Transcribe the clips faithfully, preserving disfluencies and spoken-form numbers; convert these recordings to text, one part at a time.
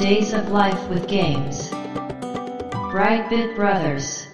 Days of Life with Games Brightbit Brothers。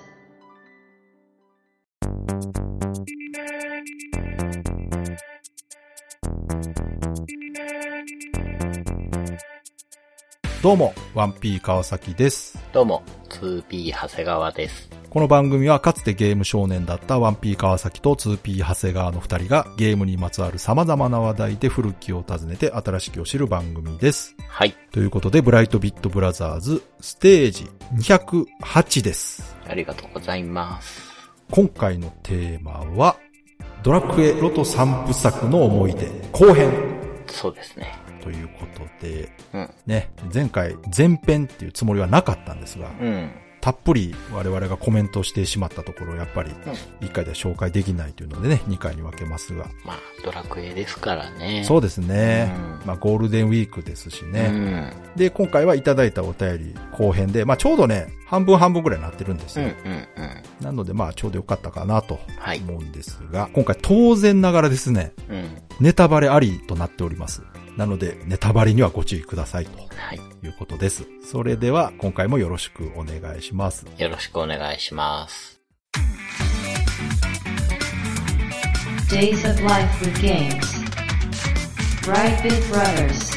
どうも ワンピー 川崎です。 どうも ツーピー 長谷川です。 この番組はかつてゲーム少年だった ワンピー 川崎と ツーピー 長谷川の二人がゲームにまつわる様々な話題で古きを訪ねて新しきを知る番組です。 はい。 ということでブライトビットブラザーズステージにひゃくはちです。 ありがとうございます。 今回のテーマはドラクエロト三部作の思い出後編。 そうですね。 ということで、 うん、 ね、前回前編っていうつもりはなかったんですが、 うん、 たっぷり我々がコメントしてしまったところやっぱりいっかいでは紹介できないというのでね、にかいに分けますが、 まあドラクエですからね。 そうですね、 うん、 まあゴールデンウィークですしね、 うん、 で今回はいただいたお便り後編で、まあちょうどね半分半分ぐらいになってるんですよ、 うんうんうん、 なのでまあちょうどよかったかなと思うんですが、 はい、 今回当然ながらですね、 うん、 ネタバレありとなっております。なのでネタバレにはご注意くださいということです、はい、それでは今回もよろしくお願いします。 よろしくお願いします。 Days of Life with Games Brightbit Brothers。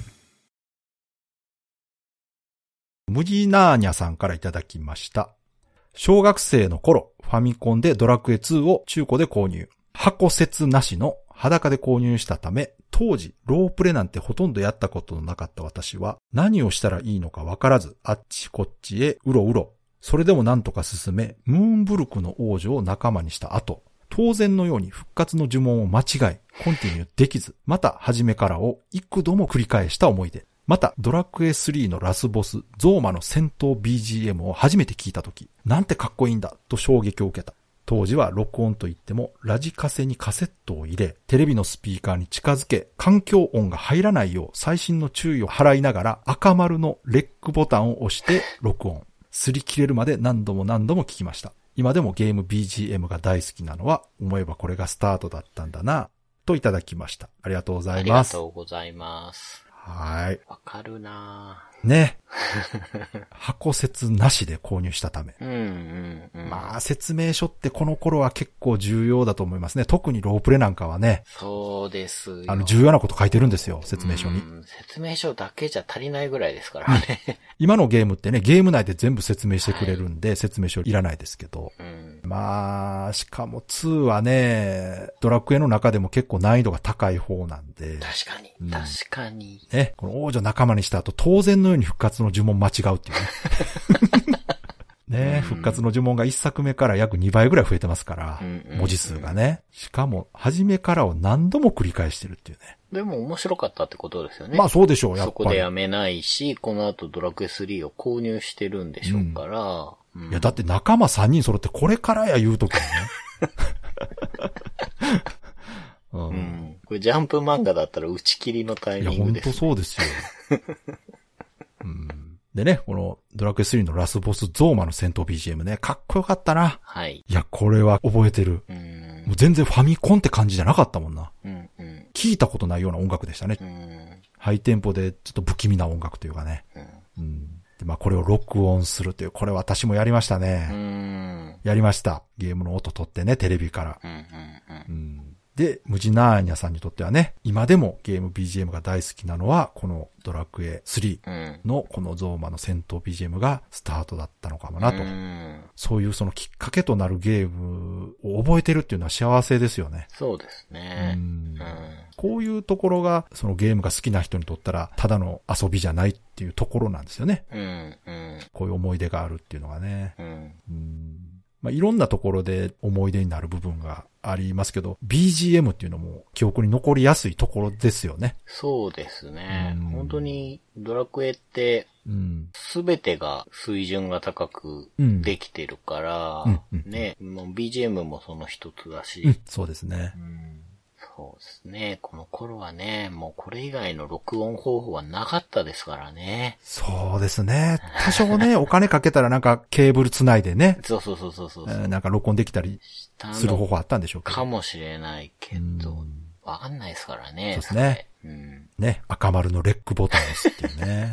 ムジナーニャさんからいただきました。小学生の頃ファミコンでドラクエツーを中古で購入、箱説なしの裸で購入したため、当時ロープレなんてほとんどやったことのなかった私は何をしたらいいのかわからずあっちこっちへうろうろ。それでもなんとか進め、ムーンブルクの王女を仲間にした後、当然のように復活の呪文を間違え、コンティニューできず、また初めからを幾度も繰り返した思い出。またドラクエスリーのラスボスゾーマの戦闘 ビージーエム を初めて聞いたとき、なんてかっこいいんだと衝撃を受けた。当時は録音といってもラジカセにカセットを入れ、テレビのスピーカーに近づけ、環境音が入らないよう細心の注意を払いながら赤丸のレックボタンを押して録音。擦り切れるまで何度も何度も聞きました。今でもゲーム ビージーエム が大好きなのは思えばこれがスタートだったんだなといただきました。ありがとうございます。 ありがとうございます。 はい。 わかるなぁ。 ね。箱説なしで購入したため。 うんうんうん、 まあ説明書ってこの頃は結構重要だと思いますね。特にロープレなんかはね。 そうですよ。 あの重要なこと書いてるんですよ、説明書に。 説明書だけじゃ足りないぐらいですからね。 今のゲームってね、ゲーム内で全部説明してくれるんで、はい、説明書いらないですけど。 うん、 まあ、しかもツーはね、ドラクエの中でも結構難易度が高い方なんで。 確かに、 うん、 確かに。 ね、この王女仲間にした後、当然のように復活の呪文間違うっていうね。ね、復活の呪文が一作目から約にばいぐらい増えてますから、うんうんうん、文字数がね。しかも、初めからを何度も繰り返してるっていうね。 でも面白かったってことですよね。 まあそうでしょう、やっぱり。 そこでやめないし、この後ドラクエスリーを購入してるんでしょうから。 うんうん、いや、だって仲間さんにん揃ってこれからや言うときにね。 うんうん、これジャンプ漫画だったら打ち切りのタイミングです、ね。 いや、ほんとそうですよ。うん、でね、このドラクエスリーのラスボスゾーマの戦闘 ビージーエム ね、かっこよかったな。 はい。 いや、これは覚えてる。 うんもう全然ファミコンって感じじゃなかったもんな。 うんうん、 聞いたことないような音楽でしたね。 うん、 ハイテンポでちょっと不気味な音楽というかね。うんうんでまあ、これを録音するという、これ私もやりましたね。 うん、 やりました。ゲームの音取ってね、テレビから。 うんうんうんうんで、ムジナーニャさんにとってはね、今でもゲーム ビージーエム が大好きなのは、このドラクエスリーのこのゾーマの戦闘 ビージーエム がスタートだったのかもなと。 うん、 そういうそのきっかけとなるゲームを覚えてるっていうのは幸せですよね。 そうですね。 うんうん、 こういうところが、そのゲームが好きな人にとったら、ただの遊びじゃないっていうところなんですよね。 うんうん、 こういう思い出があるっていうのがね。 うんうんまあ、いろんなところで思い出になる部分がありますけど、ビージーエム っていうのも記憶に残りやすいところですよね。 そうですね。 うん本当にドラクエって、すべてが水準が高くできてるから、 うんうんうん、 ね、もう ビージーエム もその一つだし、 うん、そうですね。 うんそうですね。この頃はね、もうこれ以外の録音方法はなかったですからね。 そうですね。多少ね、お金かけたらなんかケーブルつないでね。 そうそうそうそうそう、 えー。なんか録音できたりする方法あったんでしょうけど。 かもしれないけど、わかんないですからね。 そうですね。 うん、 ね、赤丸のレックボタンを押すっていうね。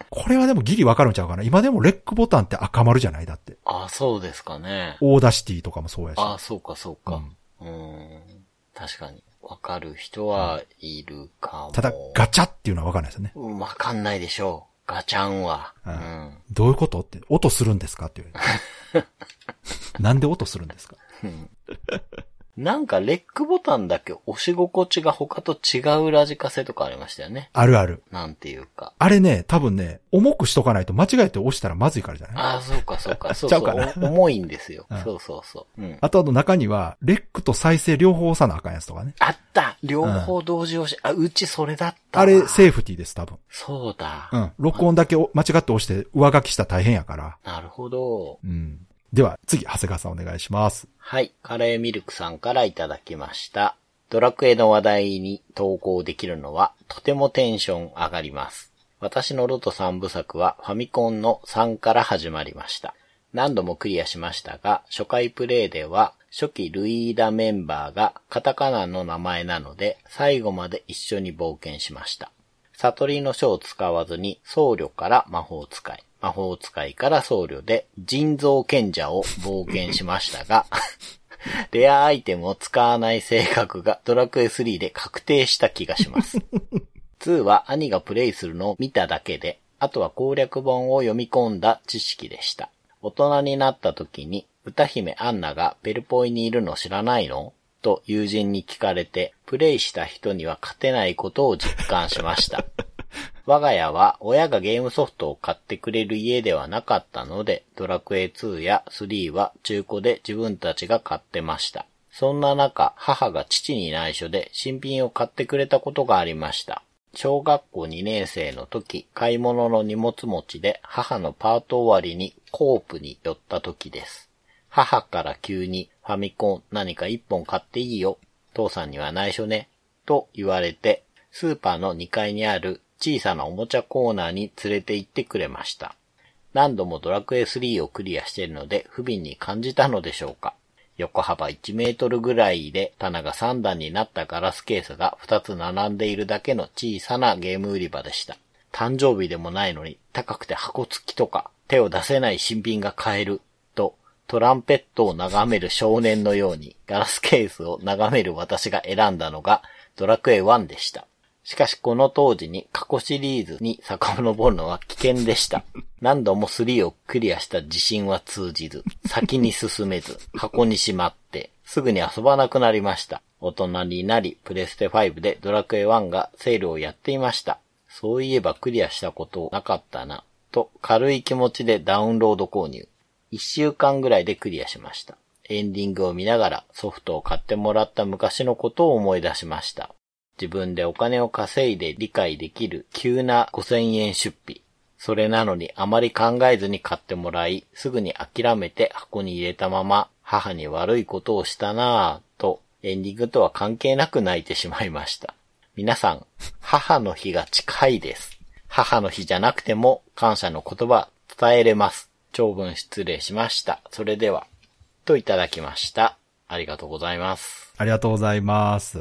これはでもギリわかるんちゃうかな。今でもレックボタンって赤丸じゃないだって。 ああ、そうですかね。 オーダーシティとかもそうやし。 ああ、そうかそうか。うん。うん、確かに。わかる人はいるかも。 ただ、ガチャっていうのはわかんないですよね。 うん、わかんないでしょう。ガチャンは。 うん。うん、どういうことって、音するんですかって言われて。なんで音するんですかなんかレックボタンだけ押し心地が他と違うラジカセとかありましたよね。 あるある。 なんていうか。 あれね、多分ね、重くしとかないと間違えて押したらまずいからじゃない？ ああ、そうかそうか。そうそう。ちゃうかな。重いんですよ。うん、そうそうそう。うん、 あとあの中には、レックと再生両方押さなあかんやつとかね。 あった両方同時押し、うん、あ、うちそれだった。 あれセーフティーです、多分。 そうだ。 うん。録音だけ間違って押して上書きしたら大変やから。 なるほど。 うん。では、次、長谷川さんお願いします。 はい。カレーミルクさんからいただきました。ドラクエの話題に投稿できるのは、とてもテンション上がります。私のロトさんぶさくはファミコンのさんから始まりました。何度もクリアしましたが、初回プレイでは、初期ルイーダメンバーがカタカナの名前なので、最後まで一緒に冒険しました。悟りの書を使わずに、僧侶から魔法使い。魔法使いから僧侶で人造賢者を冒険しましたが、レアアイテムを使わない性格がドラクエスリーで確定した気がします。ツーは兄がプレイするのを見ただけで、あとは攻略本を読み込んだ知識でした。大人になった時に、歌姫アンナがペルポイにいるの知らないの？と友人に聞かれて、プレイした人には勝てないことを実感しました。我が家は親がゲームソフトを買ってくれる家ではなかったので、ドラクエツーやスリーは中古で自分たちが買ってました。そんな中、母が父に内緒で新品を買ってくれたことがありました。小学校にねん生の時、買い物の荷物持ちで母のパート終わりにコープに寄った時です。母から急にファミコン何か一本買っていいよ。父さんには内緒ね。と言われて、スーパーのにかいにある小さなおもちゃコーナーに連れて行ってくれました。何度もドラクエスリーをクリアしているので不憫に感じたのでしょうか。横幅いちメートルぐらいで棚がさん段になったガラスケースがふたつ並んでいるだけの小さなゲーム売り場でした。誕生日でもないのに高くて箱付きとか手を出せない新品が買えるとトランペットを眺める少年のようにガラスケースを眺める私が選んだのがドラクエワンでした。しかしこの当時に過去シリーズに遡るのは危険でした。何度もスリーをクリアした自信は通じず、先に進めず、箱にしまって、すぐに遊ばなくなりました。大人になり、プレステファイブでドラクエワンがセールをやっていました。そういえばクリアしたことなかったな、と軽い気持ちでダウンロード購入。一週間ぐらいでクリアしました。エンディングを見ながらソフトを買ってもらった昔のことを思い出しました。自分でお金を稼いで理解できる急なごせんえん出費。それなのにあまり考えずに買ってもらい、すぐに諦めて箱に入れたまま、母に悪いことをしたなぁと、エンディングとは関係なく泣いてしまいました。皆さん、母の日が近いです。母の日じゃなくても感謝の言葉伝えれます。長文失礼しました。それでは、といただきました。ありがとうございます。 ありがとうございます。 うん。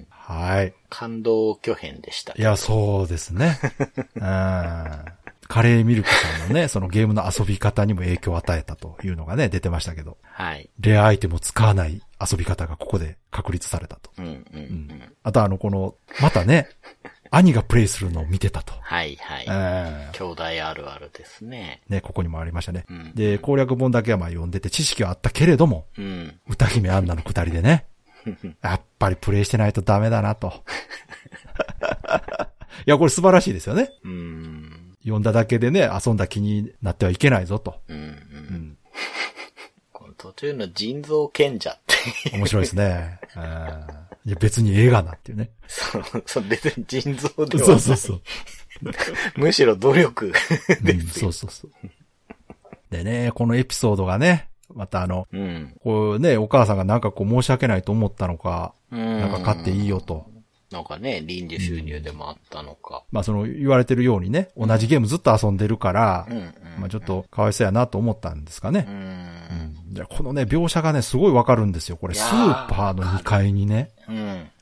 はい。 感動巨編でした。 いや、そうですね。うん。カレーミルクさんのね、そのゲームの遊び方にも影響を与えたというのがね、出てましたけど。 はい。 レアアイテムを使わない遊び方がここで確立されたと。 うんうんうん。うん、 あとあの、この、またね、兄がプレイするのを見てたと。 はいはい。うん、兄弟あるあるですね。 ね、ここにもありましたね。 うん、 で、攻略本だけはまあ読んでて知識はあったけれども、 うん、 歌姫アンナのくだりでね、やっぱりプレイしてないとダメだなと。いや、これ素晴らしいですよね。 うん、 読んだだけでね、遊んだ気になってはいけないぞと。 うんうんうん、この途中の人造賢者って面白いですね。いや別に映画なっていうね。 そう、そう別に人造ではない。 そうそうそう。 むしろ努力です、 うん。そうそうそう。でね、このエピソードがね、またあの、 うん、 こうね、お母さんがなんかこう申し訳ないと思ったのか、 うん、 なんか買っていいよと。 なんかね、臨時収入でもあったのか。 うん、まあその言われてるようにね、同じゲームずっと遊んでるから、 うんうん、 まあちょっとかわいそうやなと思ったんですかね。 うんうん、でこのね、描写がね、すごいわかるんですよ。これスーパーのにかいにね、 うん、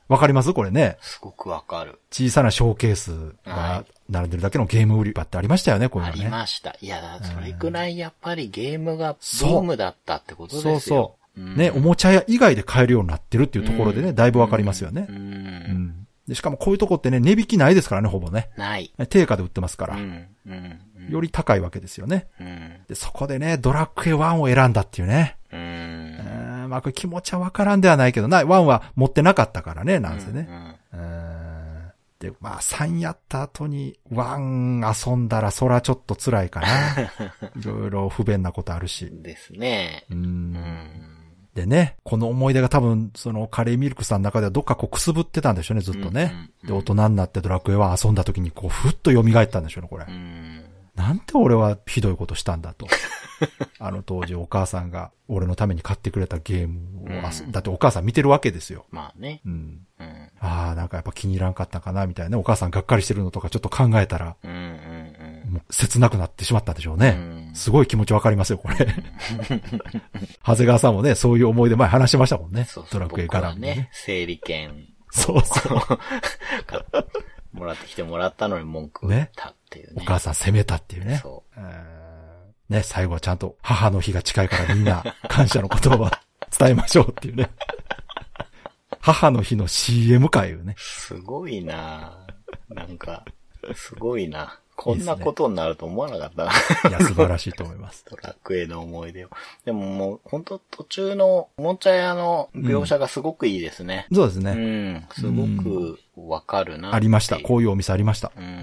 わかりますこれね。 すごくわかる。 小さなショーケースが並んでるだけのゲーム売り場ってありましたよね、こういうのね。 ありました。いや、それくらいやっぱりゲームがブームだったってことですよ。そうそう。 うん、ね、おもちゃ屋以外で買えるようになってるっていうところでね、だいぶわかりますよね。 うん。 うんで、しかもこういうとこってね、値引きないですからね、ほぼね。 ない。 定価で売ってますから。 うんうんうん、 より高いわけですよね。 うん、 で、そこでね、ドラクエワンを選んだっていうね。 うん。 うんまあ、これ気持ちはわからんではないけどな、ワンは持ってなかったからね、なんせね。うんうんで、まあ、さんやった後にワン遊んだら、そらちょっと辛いかな。いろいろ不便なことあるし。 ですね。 うんうんでね、この思い出が多分、そのカレーミルクさんの中ではどっかこうくすぶってたんでしょうね、ずっとね。うんうんうん、で、大人になってドラクエワン遊んだ時にこう、ふっと蘇ったんでしょうね、これ。うんなんて俺はひどいことしたんだと。あの当時お母さんが俺のために買ってくれたゲームを、うん、だってお母さん見てるわけですよ。 まあね。 うん。うん、ああ、なんかやっぱ気に入らんかったかな、みたいなね。お母さんがっかりしてるのとかちょっと考えたら、うんうんうん、もう切なくなってしまったんでしょうね。うん、すごい気持ちわかりますよ、これ。長谷川さんもね、そういう思い出前話しましたもんね。 そうそうドラクエからね。 ね、整理券。 そうそう。 もらってきてもらったのに文句言ったっていうね。 お母さん責めたっていうね。そう。ね、最後はちゃんと母の日が近いからみんな感謝の言葉を伝えましょうっていうね。母の日の シーエム 回よね。 すごいなぁ。なんか、すごいな。こんなことになると思わなかったな。 いや、素晴らしいと思います。 ドラクエの思い出を。でももう、本当途中のおもちゃ屋の描写がすごくいいですね。 うん、そうですね。 うん。すごくわかるな、うん。 ありました。こういうお店ありました。 うん。うん、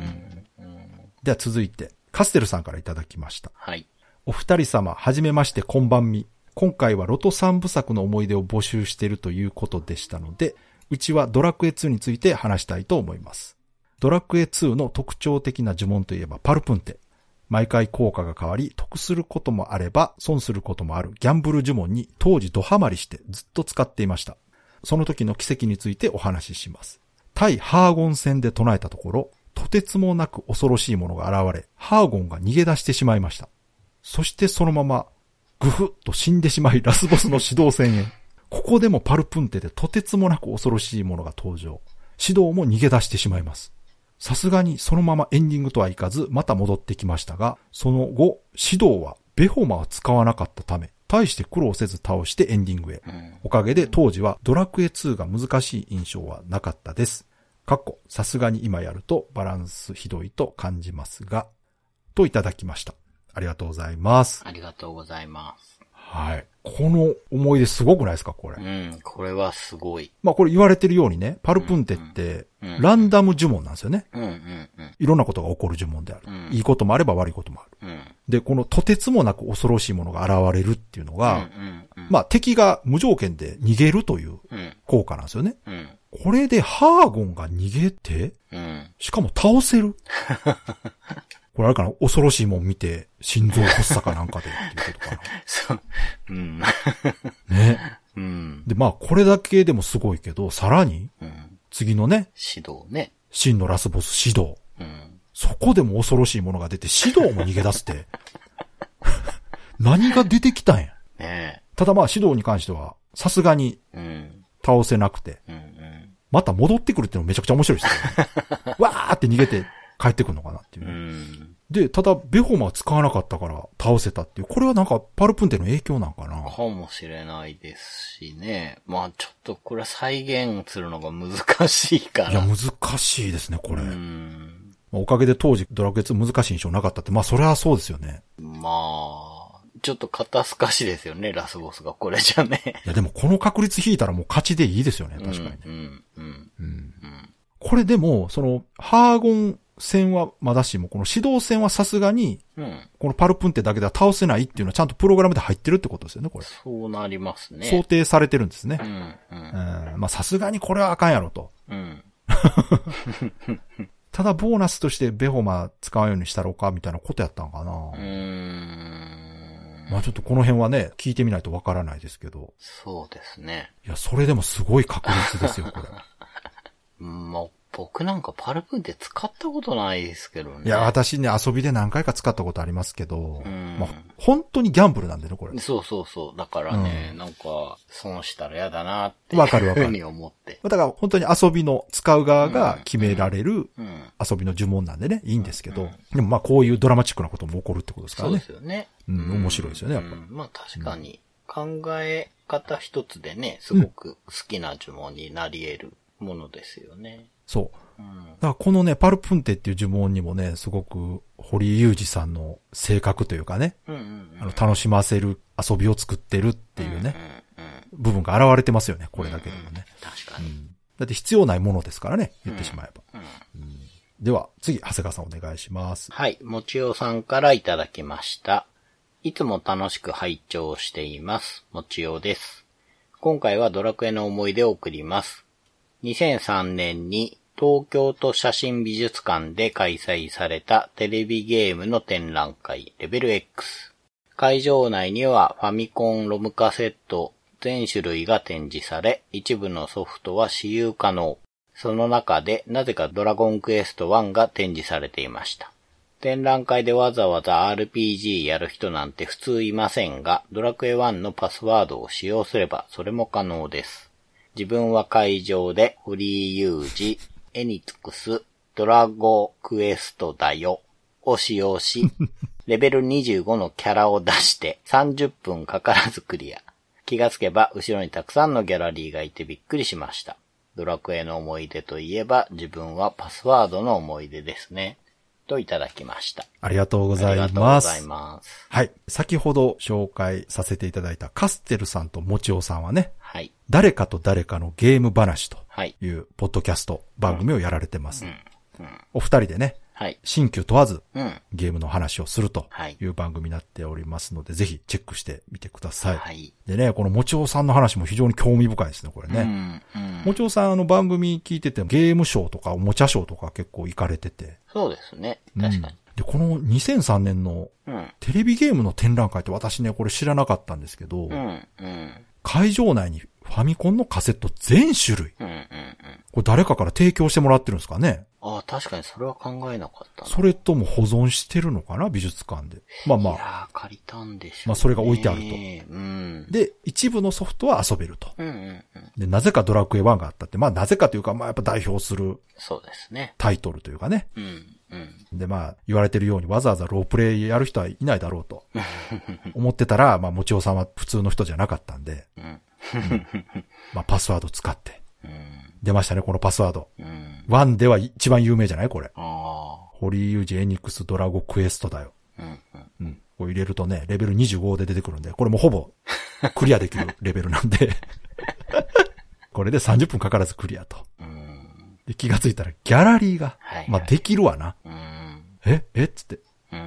では続いて、カステルさんからいただきました。 はい。 お二人様、はじめまして、こんばんみ。今回はロト三部作の思い出を募集しているということでしたので、うちはドラクエツーについて話したいと思います。ドラクエツーの特徴的な呪文といえばパルプンテ。毎回効果が変わり、得することもあれば損することもあるギャンブル呪文に当時ドハマりしてずっと使っていました。その時の奇跡についてお話しします。対ハーゴン戦で唱えたところ、とてつもなく恐ろしいものが現れ、ハーゴンが逃げ出してしまいました。そしてそのまま、ぐふっと死んでしまいラスボスの指導戦へ。ここでもパルプンテでとてつもなく恐ろしいものが登場。指導も逃げ出してしまいます。さすがにそのままエンディングとはいかず、また戻ってきましたが、その後、指導はベホマは使わなかったため、大して苦労せず倒してエンディングへ。おかげで当時はドラクエツーが難しい印象はなかったです。かっこ、さすがに今やるとバランスひどいと感じますが、といただきました。ありがとうございます。 ありがとうございます。 はい。この思い出すごくないですか、これ。 うん、これはすごい。 まあこれ言われてるようにね、パルプンテって、ランダム呪文なんですよね。 うんうんうん。 いろんなことが起こる呪文である。うん、いいこともあれば悪いこともある。 うん、 で、このとてつもなく恐ろしいものが現れるっていうのが、うんうんうん、まあ敵が無条件で逃げるという効果なんですよね。 うん、 これでハーゴンが逃げて、 うん、 しかも倒せるこれあれかな、恐ろしいもん見て、心臓発作かなんかでっていうことかな。 そう。うん。 ね。 うん。 で、まあ、これだけでもすごいけど、さらに、 うん、 次のね、 指導ね。 真のラスボス指導。 うん。 そこでも恐ろしいものが出て、指導も逃げ出すって。何が出てきたんや。 ねただまあ、指導に関しては、さすがに、倒せなくて、 うんうん、 また戻ってくるっていうのもめちゃくちゃ面白いですよ、ね。わーって逃げて、帰ってくるのかなっていう、 うん。 で、ただ、ベホマは使わなかったから倒せたっていう、これはなんかパルプンテの影響なんかなかもしれないですしね。まあちょっとこれは再現するのが難しいから。 いや、難しいですね、これ。 うん。 おかげで当時ドラクエツー難しい印象なかったって、まあそれはそうですよね。 まあ、ちょっと肩透かしですよね、ラスボスがこれじゃね。 いやでもこの確率引いたらもう勝ちでいいですよね、確かにね。 うん、うん、うん。うん。 これでも、その、ハーゴン戦はまだしも、この指導戦はさすがに、 うん、 このパルプンテだけでは倒せないっていうのはちゃんとプログラムで入ってるってことですよね、これ。 そうなりますね。 想定されてるんですね。 うん、うん。 うん、まあさすがにこれはあかんやろと。 うん。 ただボーナスとしてベホマ使うようにしたろうかみたいなことやったんかな。 うーん。 まあちょっとこの辺はね、聞いてみないとわからないですけど。 そうですね。 いや、それでもすごい確率ですよ、これ。 もっ僕なんかパルプンって使ったことないですけどね。 いや、私ね、遊びで何回か使ったことありますけど、 うん、 まあ、本当にギャンブルなんでね、これ。 そうそうそう。だからね、うん、なんか、損したら嫌だなって。 わかるわかる。 ふうに思って。 だから本当に遊びの使う側が決められる遊びの呪文なんでね、いいんですけど、うんうん、でもまあこういうドラマチックなことも起こるってことですからね。 そうですよね。 うん、面白いですよね、やっぱり。 うん、まあ確かに、考え方一つでね、すごく好きな呪文になり得るものですよね。 そう。うん、だからこのね、パルプンテっていう呪文にもね、すごく堀井雄二さんの性格というかね、うんうんうん、あの楽しませる遊びを作ってるっていうね、うんうんうん、部分が現れてますよね、これだけでもね。うんうん、 確かに、うん。 だって必要ないものですからね、言ってしまえば。うんうんうん、では、次、長谷川さんお願いします。 はい、もちおさんからいただきました。いつも楽しく拝聴しています。もちおです。今回はドラクエの思い出を送ります。にせんさんねんに東京都写真美術館で開催されたテレビゲームの展覧会レベル X。会場内にはファミコンロムカセット全種類が展示され、一部のソフトは私有可能。その中でなぜかドラゴンクエストワンが展示されていました。展覧会でわざわざ アールピージー やる人なんて普通いませんが、ドラクエワンのパスワードを使用すればそれも可能です。自分は会場で堀井雄二、エニックス、ドラゴクエストだよを使用し、レベルにじゅうごのキャラを出してさんじゅっぷんかからずクリア。気がつけば後ろにたくさんのギャラリーがいてびっくりしました。ドラクエの思い出といえば自分はパスワードの思い出ですね。といただきました。 ありがとうございます。 ありがとうございます。 はい。先ほど紹介させていただいたカステルさんともちおさんはね、 はい。 誰かと誰かのゲーム話というポッドキャスト番組をやられてます。うんうんうん、お二人でね、はい、新旧問わず、うん、ゲームの話をするという番組になっておりますので、ぜひチェックしてみてください。はい、でね、このもちおさんの話も非常に興味深いですね、これね。うんうん、もちおさんの番組聞いててゲームショーとかおもちゃショーとか結構行かれてて。 そうですね。確かに。 うん、で、このにせんさんねんのテレビゲームの展覧会って私ね、これ知らなかったんですけど、うんうん、会場内にファミコンのカセット全種類。うんうんうん、これ誰かから提供してもらってるんですかね。 ああ、確かにそれは考えなかったな。 それとも保存してるのかな美術館で。まあまあ。 いやー、借りたんでしょうね。 まあそれが置いてあると。 うん、 で、一部のソフトは遊べると。 うんうんうん、 で、なぜかドラクエワンがあったって、まあなぜかというか、まあやっぱ代表する。 そうですね。 タイトルというかね。 うんうん、 で、まあ言われてるようにわざわざロープレイやる人はいないだろうと。思ってたら、まあもちおさんは普通の人じゃなかったんで。うんうん、まあパスワード使って。うん、出ましたね、このパスワード。うん、ワンでは一番有名じゃないこれ。堀井雄二エニックスドラゴクエストだよ。うんうんうん、これ入れるとね、レベルにじゅうごで出てくるんで、これもほぼクリアできるレベルなんで。これでさんじゅっぷんかからずクリアと。うん、で気がついたらギャラリーが、はいはい、まあできるわな。うん、ええっつって、うん。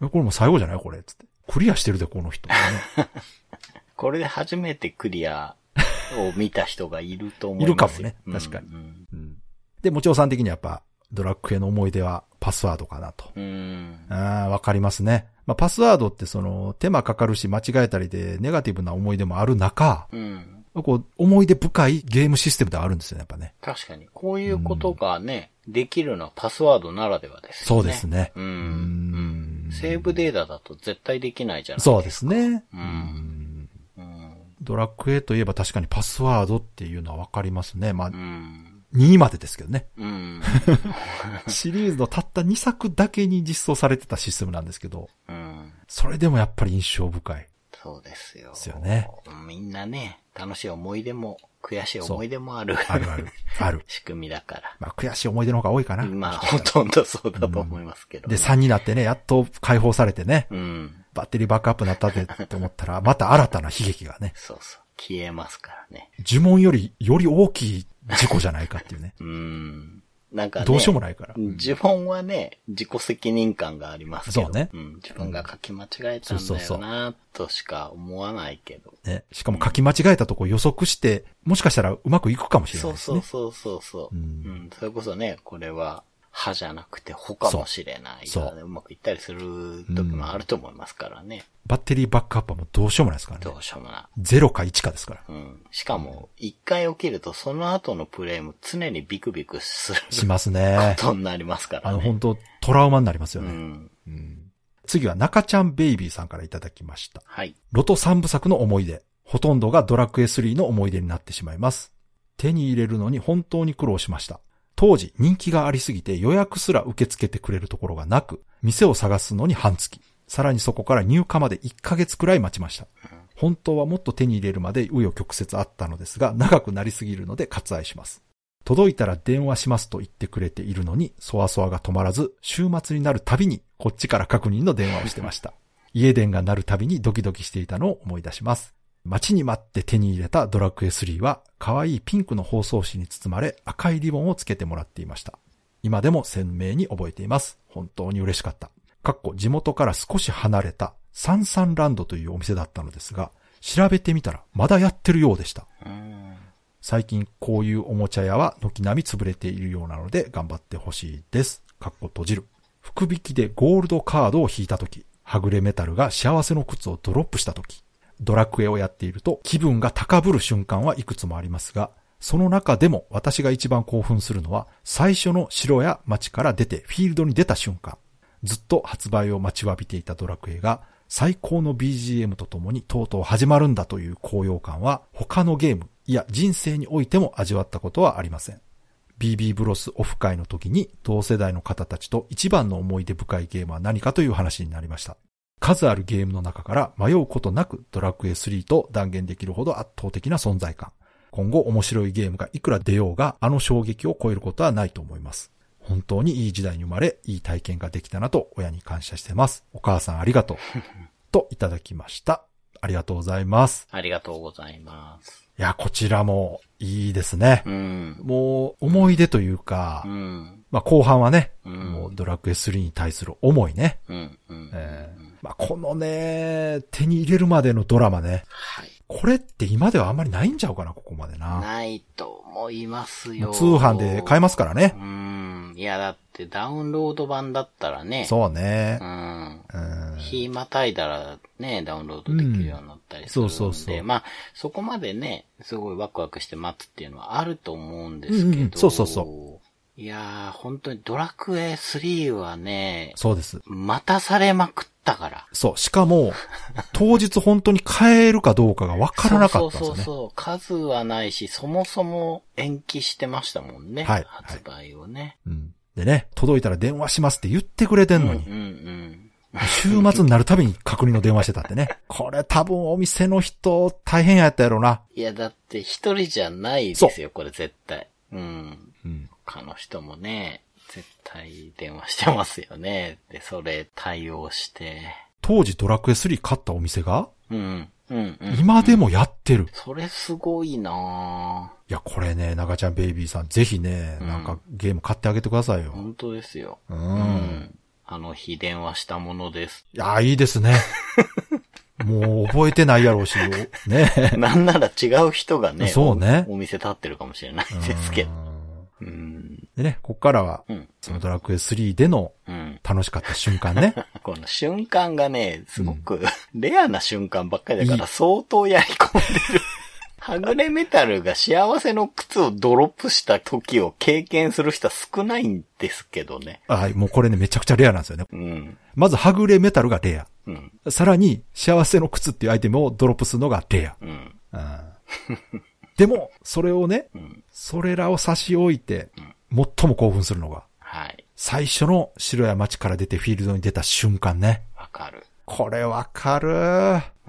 これも最後じゃないこれつって。クリアしてるで、この人、ね。 これで初めてクリアを見た人がいると思います。 いるかもね。確かに。うんうん、で、もちおさん的にやっぱ、ドラクエの思い出はパスワードかなと。うん、ああ、わかりますね。まあ、パスワードってその、手間かかるし間違えたりでネガティブな思い出もある中、うん、こう、思い出深いゲームシステムではあるんですよね、やっぱね。 確かに。こういうことがね、うん、できるのはパスワードならではですね。 そうですね。 うん。うん、セーブデータだと絶対できないじゃないですか。 そうですね。うん。うん、ドラクエといえば確かにパスワードっていうのはわかりますね。まあ、うんにまでですけどね。うん、シリーズのたったにさくだけに実装されてたシステムなんですけど、うん、それでもやっぱり印象深い。 そうですよ。 ですよね。 みんなね、楽しい思い出も、悔しい思い出もある。 あるある。ある。 仕組みだから。 まあ悔しい思い出の方が多いかな。 まあほとんどそうだと思いますけど、ねうん。で、さんになってね、やっと解放されてね、うん、バッテリーバックアップになったでって思ったら、また新たな悲劇がね。 そうそう。消えますからね。 呪文より、より大きい事故じゃないかっていうね。 うん。なんかね。 どうしようもないから。 呪文はね、自己責任感がありますけど。 そうね。 うん。自分が書き間違えたんだよなとしか思わないけど。 ね。しかも書き間違えたとこ予測して、もしかしたらうまくいくかもしれないですね。 そうそうそうそう。うん、うん。それこそね、これは、 歯じゃなくて穂かもしれないから、ね、うまくいったりする時もあると思いますからね。 うん、バッテリーバックアップはもうどうしようもないですからね。 どうしようもない。 ゼロかいちかですから。 うん。しかも、一回起きるとその後のプレイも常にビクビクする。 しますね。 ことになりますからね。 あの本当トラウマになりますよね。 うんうん、次は中ちゃんベイビーさんからいただきました。 はい。 ロトさんぶさくの思い出。ほとんどがドラクエスリーの思い出になってしまいます。手に入れるのに本当に苦労しました。当時人気がありすぎて予約すら受け付けてくれるところがなく、店を探すのに半月。さらにそこから入荷までいっかげつくらい待ちました。本当はもっと手に入れるまで紆余曲折あったのですが、長くなりすぎるので割愛します。届いたら電話しますと言ってくれているのに、そわそわが止まらず、週末になるたびにこっちから確認の電話をしてました。家電が鳴るたびにドキドキしていたのを思い出します。待ちに待って手に入れたドラクエスリーは、可愛いピンクの包装紙に包まれ、赤いリボンをつけてもらっていました。今でも鮮明に覚えています。本当に嬉しかった。かっこ地元から少し離れたサンサンランドというお店だったのですが、調べてみたらまだやってるようでした。最近こういうおもちゃ屋は軒並み潰れているようなので頑張ってほしいです。かっこ閉じる。福引きでゴールドカードを引いたとき、はぐれメタルが幸せの靴をドロップしたとき、ドラクエをやっていると気分が高ぶる瞬間はいくつもありますが、その中でも私が一番興奮するのは最初の城や町から出てフィールドに出た瞬間。ずっと発売を待ちわびていたドラクエが最高の ビージーエム とともにとうとう始まるんだという高揚感は他のゲーム、いや人生においても味わったことはありません。ビービー ブロスオフ会の時に同世代の方たちと一番の思い出深いゲームは何かという話になりました。数あるゲームの中から迷うことなくドラクエスリーと断言できるほど圧倒的な存在感。今後面白いゲームがいくら出ようがあの衝撃を超えることはないと思います。本当にいい時代に生まれ、いい体験ができたなと親に感謝してます。お母さんありがとう。といただきました。ありがとうございます。 ありがとうございます。 いや、こちらもいいですね。 うん、 もう思い出というか、 うん、 まあ後半はね、 うん、 もうドラクエスリーに対する思いね。 うんうんえーまあ、このね、手に入れるまでのドラマね。 はい。 これって今ではあんまりないんちゃうかな、ここまでな。 ないと思いますよ。 通販で買えますからね。 うん。いや、だってダウンロード版だったらね。 そうね。 うん。 うん。 日またいだらね、ダウンロードできるようになったりするんで。うん、そうそうそう。まあ、そこまでね、すごいワクワクして待つっていうのはあると思うんですけど。うん、 そうそうそう。 いやー、本当にドラクエスリーはね、 そうです。 待たされまくったから。 そう。しかも、当日本当に買えるかどうかが分からなかったんですよね。 そうそうそう。数はないし、そもそも延期してましたもんね。 はい。 発売をね、 はい。うん。でね、届いたら電話しますって言ってくれてんのに。 うんうんうん、 週末になるたびに確認の電話してたってね。これ多分お店の人大変やったやろな。 いや、だって一人じゃないですよ、これ絶対。うん。 うん。 他の人もね、絶対電話してますよね。で、それ対応して。 当時ドラクエスリー買ったお店がうん。うん、うん。 今でもやってる。 それすごいなぁ。 いや、これね、中ちゃんベイビーさん、ぜひね、うん、なんかゲーム買ってあげてくださいよ。 本当ですよ。 うん。うん、 あの日電話したものです。 いや、いいですね。もう覚えてないやろうし、ね。 なんなら違う人がね、 そうね。 お店立ってるかもしれないですけど。うん、 でね、ここからは、うん、そのドラクエスリーでの楽しかった瞬間ね。 うん、この瞬間がね、すごく、うん、レアな瞬間ばっかりだから相当やり込んでる。はぐれメタルが幸せの靴をドロップした時を経験する人は少ないんですけどね。 はい、もうこれね、めちゃくちゃレアなんですよね。 うん、 まず、はぐれメタルがレア。 うん、 さらに、幸せの靴っていうアイテムをドロップするのがレア。 うんうん、でも、それをね、 うん、 それらを差し置いて、うん、最も興奮するのが、 はい、 最初の城や町から出てフィールドに出た瞬間ね。 わかる。 これわかる。 うん。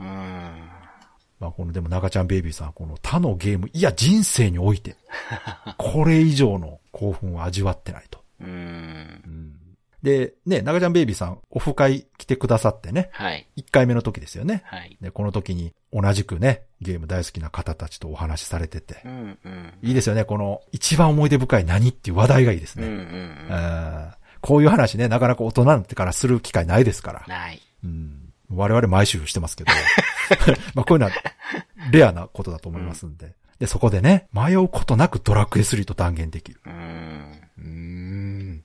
まあこのでも中ちゃんベイビーさん、この他のゲーム、いや人生において、これ以上の興奮を味わってないと。 うん。 うんで、ね、中ちゃんベイビーさん、オフ会来てくださってね。 はい。 いっかいめの時ですよね。 はい。 で、この時に同じくね、ゲーム大好きな方たちとお話しされてて。 うんうん。 いいですよね、この一番思い出深い何っていう話題がいいですね。 うんうんうん。 こういう話ね、なかなか大人になってからする機会ないですから。 ない。 うん。我々毎週してますけど。まあこういうのはレアなことだと思いますんで。うん、で、そこでね、迷うことなくドラクエスリーと断言できる。 うん。 うーん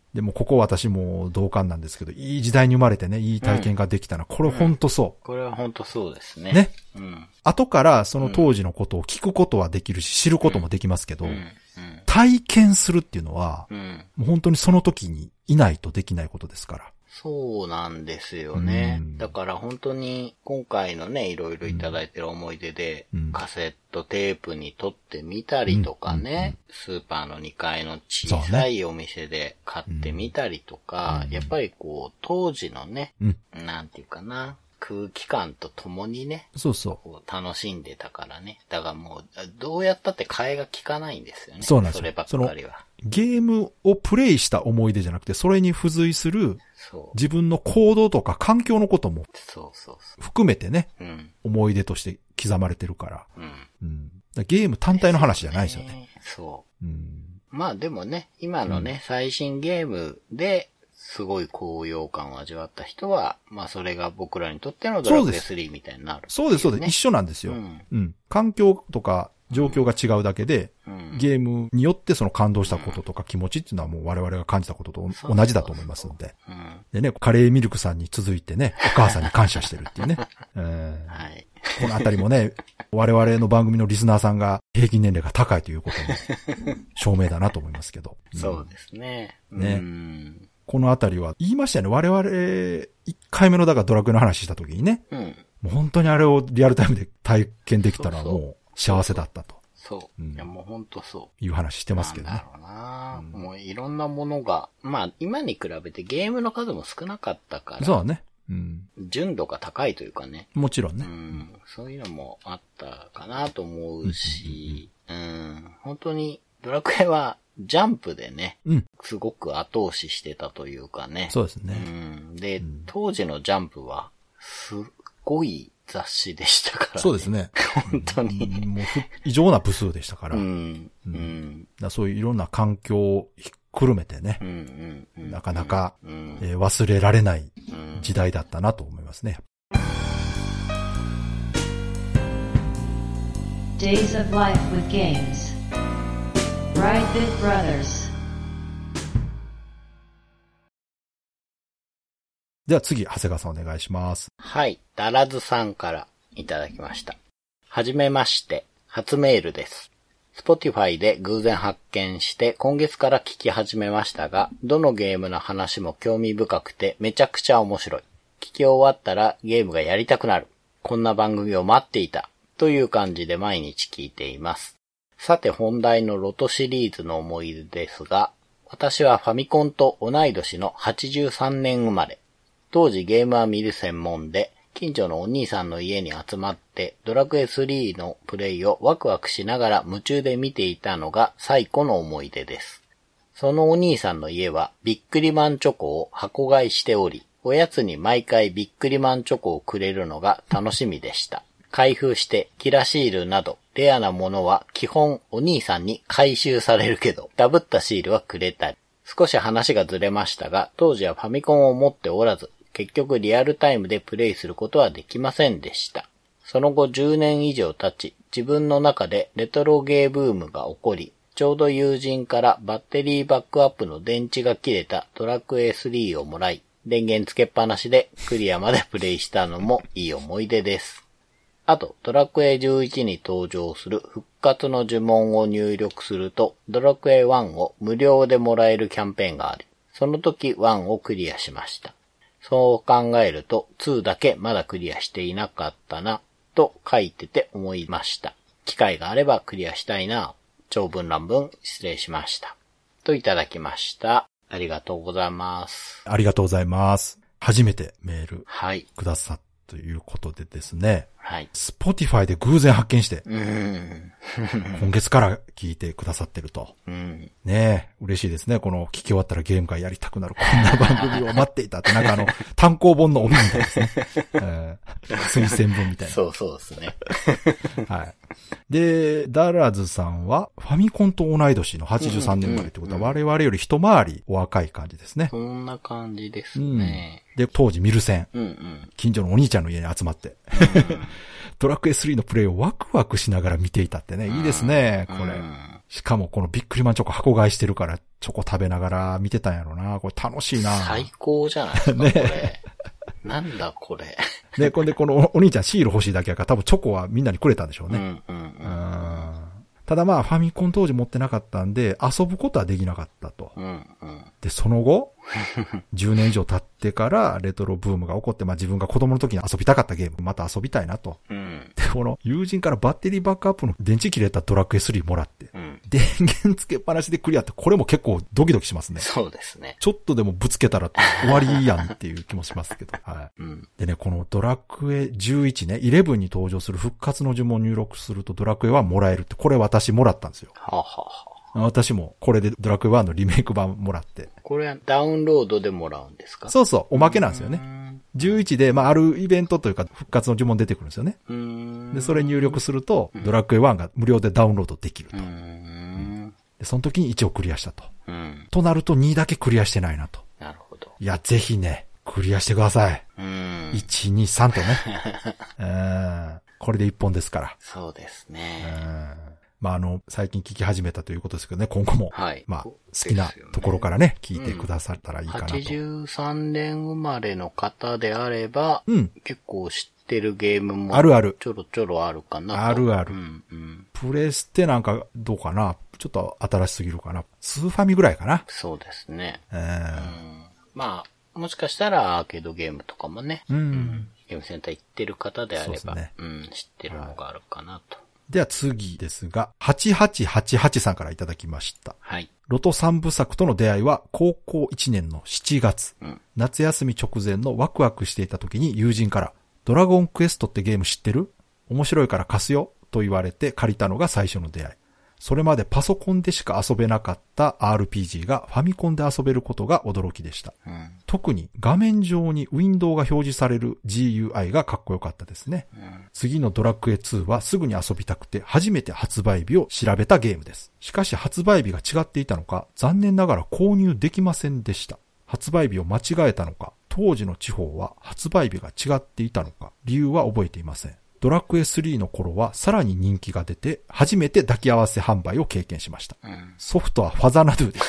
でもここ私も同感なんですけど、いい時代に生まれてね、いい体験ができたな。これほんとそう、うん。 これはほんとそうですね。 ね。 うん。 後からその当時のことを聞くことはできるし、知ることもできますけど、 うんうん、 体験するっていうのは、 うん、 もう本当にその時にいないとできないことですから。 そうなんですよね。 うん、 だから本当に今回のね、いろいろいただいてる思い出で、うん、カセットテープに撮ってみたりとかね、うんうんうん、スーパーのにかいの小さいお店で買ってみたりとか、ね、やっぱりこう、当時のね、うん、なんていうかな、空気感とともにね、 そうそう。 こう楽しんでたからね。だからもう、どうやったって替えが効かないんですよね。 そうなんですよ。 そればっかりは。 ゲームをプレイした思い出じゃなくて、それに付随する、自分の行動とか環境のことも、含めてね、うん、思い出として刻まれてるから。うんうん、だゲーム単体の話じゃないですよね。 そう。うん、まあでもね、今のね、うん、最新ゲームで、すごい高揚感を味わった人は、まあそれが僕らにとってのドラクエスリーみたいになる、ね。 そうです、そうです。一緒なんですよ。うん。うん、環境とか状況が違うだけで、うん、ゲームによってその感動したこととか気持ちっていうのはもう我々が感じたことと同じだと思いますんで。うん、でね、カレーミルクさんに続いてね、お母さんに感謝してるっていうね。えーはい、このあたりもね、我々の番組のリスナーさんが平均年齢が高いということの証明だなと思いますけど。 うん、そうですね。 ね。うんこのあたりは言いましたよね。我々、一回目のだからドラクエの話した時にね。うん。もう本当にあれをリアルタイムで体験できたらもう幸せだったと。 そう。そう。うん、いやもう本当そう。 いう話してますけどね。 なんだろうな、うん、もういろんなものが、まあ今に比べてゲームの数も少なかったから。 そうね。うん。 純度が高いというかね。 もちろんね。 うん。そういうのもあったかなと思うし、うん、うんうん、本当にドラクエは、ジャンプでね、うん、すごく後押ししてたというかね。 そうですね。 うん、で、うん、当時のジャンプは、すっごい雑誌でしたからね。 そうですね。 本当に。 うん、もう異常な部数でしたから。うんうん、 だそういういろんな環境をひっくるめてね、うんうんうん、なかなか、うんえー、忘れられない時代だったなと思いますね。 Days of Life with Games。Brightbit Brothers。 では次、長谷川さんお願いします。 はい、ダラズさんからいただきました。はじめまして、初メールです。Spotify で偶然発見して今月から聞き始めましたが、どのゲームの話も興味深くてめちゃくちゃ面白い。聞き終わったらゲームがやりたくなる。こんな番組を待っていた。という感じで毎日聞いています。さて本題のロトシリーズの思い出ですが、私はファミコンと同い年のはちじゅうさんねん生まれ。当時ゲームは見る専門で、近所のお兄さんの家に集まってドラクエスリーのプレイをワクワクしながら夢中で見ていたのが最古の思い出です。そのお兄さんの家はビックリマンチョコを箱買いしており、おやつに毎回ビックリマンチョコをくれるのが楽しみでした。開封してキラシールなどレアなものは基本お兄さんに回収されるけど、ダブったシールはくれたり。少し話がずれましたが、当時はファミコンを持っておらず、結局リアルタイムでプレイすることはできませんでした。その後じゅうねん以上経ち、自分の中でレトロゲーブームが起こり、ちょうど友人からバッテリーバックアップの電池が切れたドラクエスリーをもらい、電源つけっぱなしでクリアまでプレイしたのもいい思い出です。あと、ドラクエじゅういちに登場する復活の呪文を入力すると、ドラクエワンを無料でもらえるキャンペーンがあり、その時ワンをクリアしました。そう考えると、ツーだけまだクリアしていなかったな、と書いてて思いました。機会があればクリアしたいな。長文乱文失礼しました。といただきました。ありがとうございます。 ありがとうございます。初めてメールくださったということでですね。 はい。 Spotify で偶然発見して、 うん、 今月から聞いてくださってると。 うん、 ねえ、嬉しいですね。この聞き終わったらゲームがやりたくなるこんな番組を待っていたって、なんかあの、単行本の帯みたいですね。えー、推薦文みたいな。 そうそうですね。 はい。で、ダラズさんはファミコンと同い年のはちじゅうさんねん生まれってことは、我々より一回りお若い感じですね。 そんな感じですね。 うん、で、当時ミルセン、 うんうん、 近所のお兄ちゃんの家に集まって、うん、ドラクエスリーのプレイをワクワクしながら見ていたってね、いいですね、これ。 しかもこのビックリマンチョコ箱買いしてるからチョコ食べながら見てたんやろな。これ楽しいな。 最高じゃないですか、ね、これ。なんだこれ。 で、これでこのお兄ちゃんシール欲しいだけやから多分チョコはみんなにくれたんでしょうね。 うんうんうんうんただまあファミコン当時持ってなかったんで遊ぶことはできなかったと。 うんうん、 で、その後、じゅうねん以上経ってからレトロブームが起こって、まあ自分が子供の時に遊びたかったゲーム、また遊びたいなと。 うん、 で、この友人からバッテリーバックアップの電池切れたドラクエスリーもらって、うん、電源つけっぱなしでクリアって、これも結構ドキドキしますね。 そうですね。 ちょっとでもぶつけたら終わりやんっていう気もしますけど。はい。うん、でね、このドラクエじゅういちね、じゅういちに登場する復活の呪文を入力するとドラクエワンもらえるって、これ私もらったんですよ。 はあ、はあはあ、 私もこれでドラクエワンのリメイク版もらって。 これはダウンロードでもらうんですか？ そうそう、おまけなんですよね。じゅういちで、まあ、あるイベントというか復活の呪文出てくるんですよね。うーんで、それ入力すると、ドラクエワンが無料でダウンロードできると。うーんで、その時にいちをクリアしたと。うんとなるとにだけクリアしてないなと。 なるほど。 いや、ぜひね、クリアしてください。うん。いち、に、さんとね。うんこれでいっぽんですから。 そうですね。 うんまあ、あの、最近聞き始めたということですけどね、今後も。 はい。 まあ、好きなところからね、聞いてくださったらいいかなと。 はちじゅうさんねん生まれの方であれば、うん。結構知ってるゲームも。 あるある。 ちょろちょろあるかなと。 あるある。 うんうん。 プレステなんかどうかなちょっと新しすぎるかなスーファミぐらいかなそうですね。 えー、うん。 まあ、もしかしたらアーケードゲームとかもね。うん。うん、ゲームセンター行ってる方であれば、ね、うん、知ってるのがあるかなと。はいでは次ですが、はちはちはちはちさんからいただきました。 はい。 ロト三部作との出会いは高校いちねんのしちがつ、うん、夏休み直前のワクワクしていた時に友人からドラゴンクエストってゲーム知ってる？面白いから貸すよと言われて借りたのが最初の出会い。それまでパソコンでしか遊べなかった アールピージー がファミコンで遊べることが驚きでした。うん、特に画面上にウィンドウが表示される ジーユーアイ がかっこよかったですね。うん、次のドラクエツーはすぐに遊びたくて初めて発売日を調べたゲームです。しかし発売日が違っていたのか残念ながら購入できませんでした。発売日を間違えたのか当時の地方は発売日が違っていたのか理由は覚えていません。ドラクエスリーの頃はさらに人気が出て初めて抱き合わせ販売を経験しました。うん、ソフトはファザナドゥでした。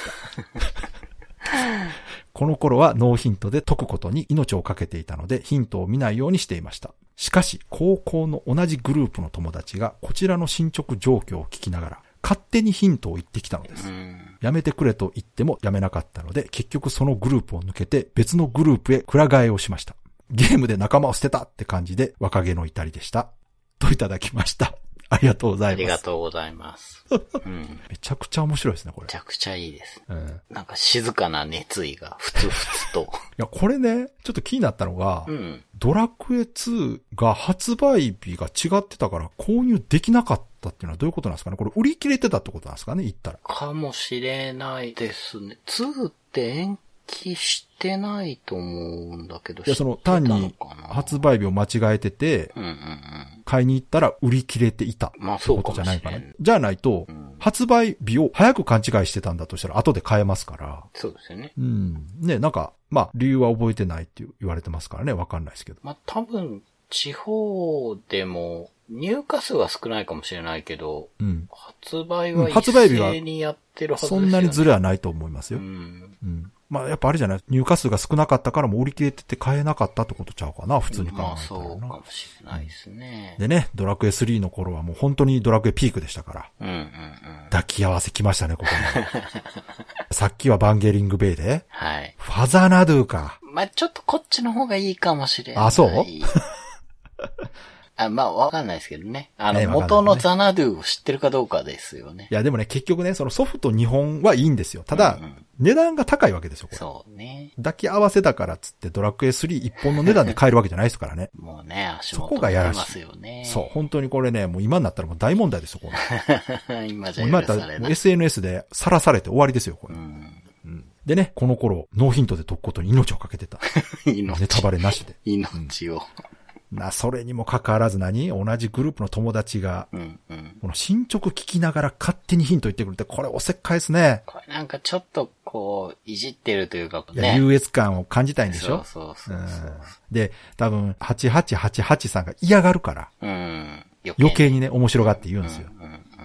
この頃はノーヒントで解くことに命をかけていたのでヒントを見ないようにしていました。しかし高校の同じグループの友達がこちらの進捗状況を聞きながら勝手にヒントを言ってきたのです。うん、やめてくれと言ってもやめなかったので結局そのグループを抜けて別のグループへくら替えをしました。ゲームで仲間を捨てたって感じで若気の至りでした。といただきました。ありがとうございます。 ありがとうございます。 うん、めちゃくちゃ面白いですね、これ。 めちゃくちゃいいです。うん、なんか静かな熱意がふつふつと。 いや、これね、ちょっと気になったのが、うん、ドラクエツーが発売日が違ってたから購入できなかったっていうのはどういうことなんですかね？これ売り切れてたってことなんですかね？言ったら。 かもしれないですね。ツーって延期してないと思うんだけど。 いや、その単に発売日を間違えてて、うんうんうん、買いに行ったら売り切れていたってことじゃないかな。まあ、じゃないと、うん、発売日を早く勘違いしてたんだとしたら後で買えますから。 そうですよね。 うん。ね、なんか、まあ、理由は覚えてないって言われてますからね、わかんないですけど。 まあ、多分、地方でも、入荷数は少ないかもしれないけど、うん、発売は一斉にやってるはずですよね。 そんなにズレはないと思いますよ。うんうんまあやっぱあれじゃない入荷数が少なかったからもう売り切れてて買えなかったってことちゃうかな普通に考えたらな。まあそうかもしれないですね。 でね、ドラクエスリーの頃はもう本当にドラクエピークでしたから。うんうんうん。抱き合わせ来ましたね、ここに。さっきはバンゲリングベイで。はい。ファザナドゥか。 まあちょっとこっちの方がいいかもしれない。 あ、そうあまあ、わかんないですけどね。あの、ね、元のザナドゥを知ってるかどうかですよね。 いや、でもね、結局ね、そのソフトにほんはいいんですよ。ただ、うんうん、値段が高いわけですよ、これ。 そうね。 抱き合わせだからっつってドラクエスリーいっぽんの値段で買えるわけじゃないですからね。 もうね、足元がやらしい。 そう、本当にこれね、もう今になったらもう大問題ですよ、これ。今じゃ許されない。今だったら エスエヌエス でさらされて終わりですよ、これ。うんうん、でね、この頃、ノーヒントで解くことに命をかけてた。命。ネタバレなしで。 命を。うんな、それにもかかわらず何同じグループの友達が、うんうん、この進捗聞きながら勝手にヒント言ってくるって、これおせっかいですね。 これなんかちょっとこう、いじってるというかね。 いや、優越感を感じたいんでしょそうそうそうそう、うん。 で、多分、はちはちはちはちさんが嫌がるから、うん、余計にね、面白がって言うんですよ。うんうんうん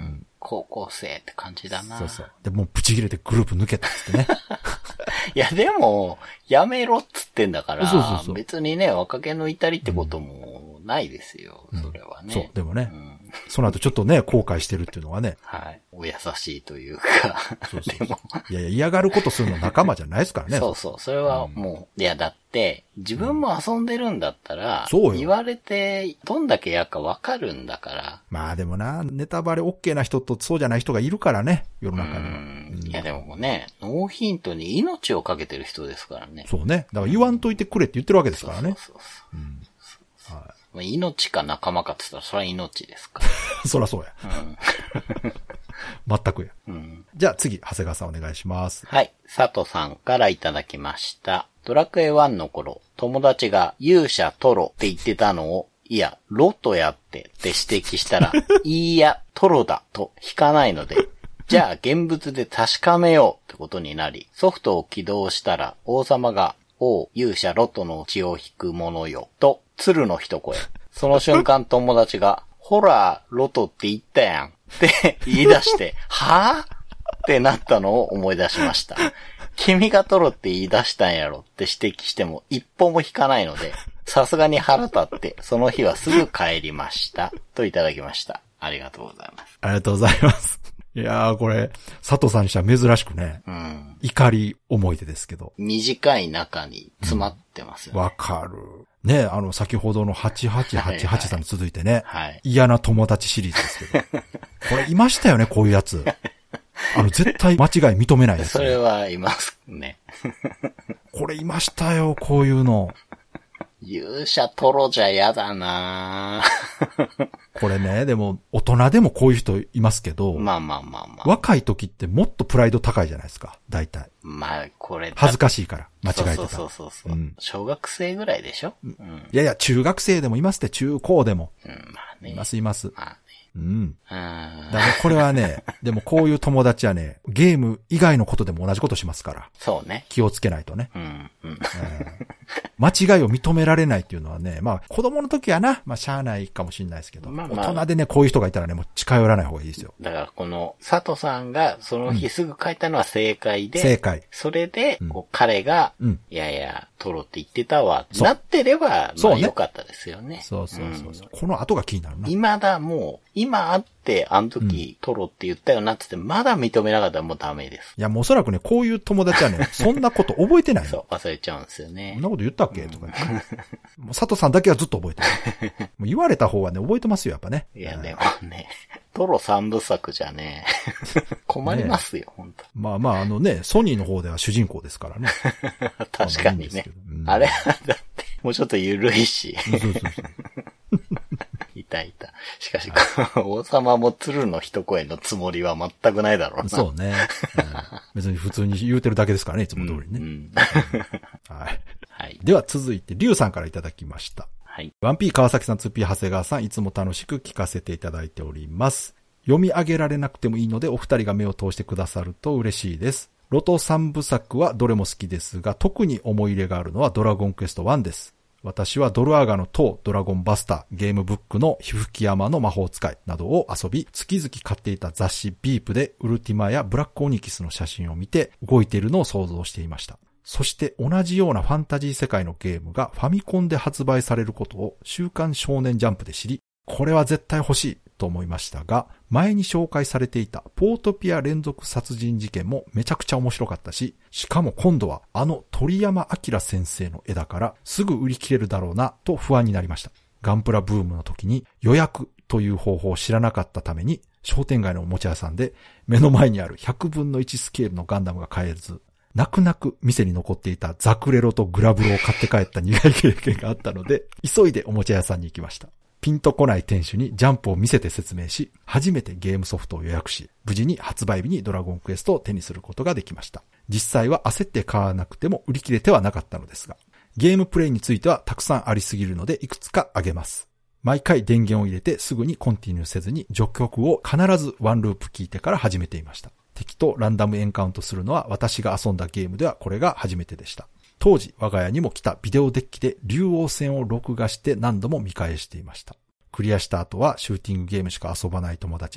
高校生って感じだな。 そうそう。で、もうブチ切れてグループ抜けたっつってね。 いや、でも、やめろっつってんだから、 そうそうそう。 別にね、若気の至りってこともないですよ、うん、それはね。 そう、でもね。 うん、 その後ちょっとね、後悔してるっていうのはね。 はい。お優しいというか。 そうそうそう。でも。いやいや、嫌がることするの仲間じゃないですからね。 そうそう。それはもう、うん、いや、だって、自分も遊んでるんだったら、うん、 そうよ。 言われて、どんだけ嫌かわかるんだから。 まあでもな、ネタバレ OK な人とそうじゃない人がいるからね、世の中には。 うんいやでもね、ノーヒントに命をかけてる人ですからね。 そうね。だから言わんといてくれって言ってるわけですからね。 そうそうそう。うんはいまあ、命か仲間かって言ったら、それは命ですから。 そらそうや。うん、全くや、 うん。 じゃあ次、長谷川さんお願いします。 はい。佐藤さんからいただきました。ドラクエワンの頃、友達が勇者トロって言ってたのを、いや、ロトやってって指摘したら、いいや、トロだと引かないので、じゃあ現物で確かめようってことになり、ソフトを起動したら王様が、おう、勇者ロトの血を引くものよ、と、鶴の一声。その瞬間友達が、ほら、ロトって言ったやん、って言い出して、はぁってなったのを思い出しました。君がトロって言い出したんやろって指摘しても一歩も引かないので、さすがに腹立って、その日はすぐ帰りました。といただきました。ありがとうございます。 ありがとうございます。いやーこれ、佐藤さんにしては珍しくね、うん、怒り思い出ですけど。 短い中に詰まってますよね。 わ、うん、かる。ねあの、先ほどのはちはちはちはちさんに続いてね、 はいはい、 嫌な友達シリーズですけど。これいましたよね、こういうやつ。あの、絶対間違い認めないやつ、ね。 それはいますね。 これいましたよ、こういうの。 勇者トロじゃやだなこれね、でも、大人でもこういう人いますけど。 まあまあまあまあ。 若い時ってもっとプライド高いじゃないですか、大体。 まあ、これ。 恥ずかしいから、間違えてたら。 そうそうそうそう、うん。小学生ぐらいでしょ、うん、 いやいや、中学生でもいますって、中高でも。 うん、まあね。 いますいます。 まあね。 うん。 だからこれはね、でもこういう友達はね、ゲーム以外のことでも同じことしますから。 そうね。 気をつけないとね。 うん。うん。 間違いを認められないっていうのはね、まあ子供の時はな、まあしゃあないかもしれないですけど、まあまあ、大人でね、こういう人がいたらね、もう近寄らない方がいいですよ。 だからこの佐藤さんがその日すぐ書いたのは正解で、 うん、正解。 それで、こう彼が、うん、いやいや、トロって言ってたわ、なってれば、まあ良かったですよね。 そうそうそうそう、うん。この後が気になるな。 今だもう、今あって、あの時、うん、トロって言ったよなって言って、まだ認めなかったらもうダメです。 いや、もうおそらくね、こういう友達はね、そんなこと覚えてないの。 そう、忘れちゃうんですよね。 そんなこと言ったっけ、うん、とか、ね。もう佐藤さんだけはずっと覚えてる。もう言われた方はね、覚えてますよ、やっぱね。 いや、でもね、トロ三部作じゃね、困りますよ、ね、本当。 まあまあ、あのね、ソニーの方では主人公ですからね。 確かにね。うん、あれ、だって、もうちょっと緩いし。そうそうそう。いたいた。しかし、はい、王様も鶴の一声のつもりは全くないだろうな。 そうね、うん。別に普通に言うてるだけですからね、いつも通りね。うんうん、はい。はい。では続いて、リュウさんからいただきました。 はい。 ワンピー川崎さん、ツーピー長谷川さん、いつも楽しく聞かせていただいております。読み上げられなくてもいいので、お二人が目を通してくださると嬉しいです。ロト三部作はどれも好きですが、特に思い入れがあるのはドラゴンクエストワンです。私はドルアーガの塔、ドラゴンバスター、ゲームブックの火吹山の魔法使いなどを遊び、月々買っていた雑誌ビープでウルティマやブラックオニキスの写真を見て動いているのを想像していました。そして同じようなファンタジー世界のゲームがファミコンで発売されることを週刊少年ジャンプで知り、これは絶対欲しいと思いましたが、前に紹介されていたポートピア連続殺人事件もめちゃくちゃ面白かったし、しかも今度はあの鳥山明先生の絵だからすぐ売り切れるだろうなと不安になりました。ガンプラブームの時に予約という方法を知らなかったために、商店街のおもちゃ屋さんで目の前にあるひゃくぶんのいちスケールのガンダムが買えず、泣く泣く店に残っていたザクレロとグラブロを買って帰った苦い経験があったので、急いでおもちゃ屋さんに行きました。ピンとこない店主にジャンプを見せて説明し、初めてゲームソフトを予約し、無事に発売日にドラゴンクエストを手にすることができました。実際は焦って買わなくても売り切れてはなかったのですが、ゲームプレイについてはたくさんありすぎるのでいくつか挙げます。毎回電源を入れてすぐにコンティニューせずに序曲を必ずワンループ聞いてから始めていました。敵とランダムエンカウントするのは私が遊んだゲームではこれが初めてでした。当時我が家にも来たビデオデッキで竜王戦を録画して何度も見返していました。クリアした後はシューティングゲームしか遊ばない友達に、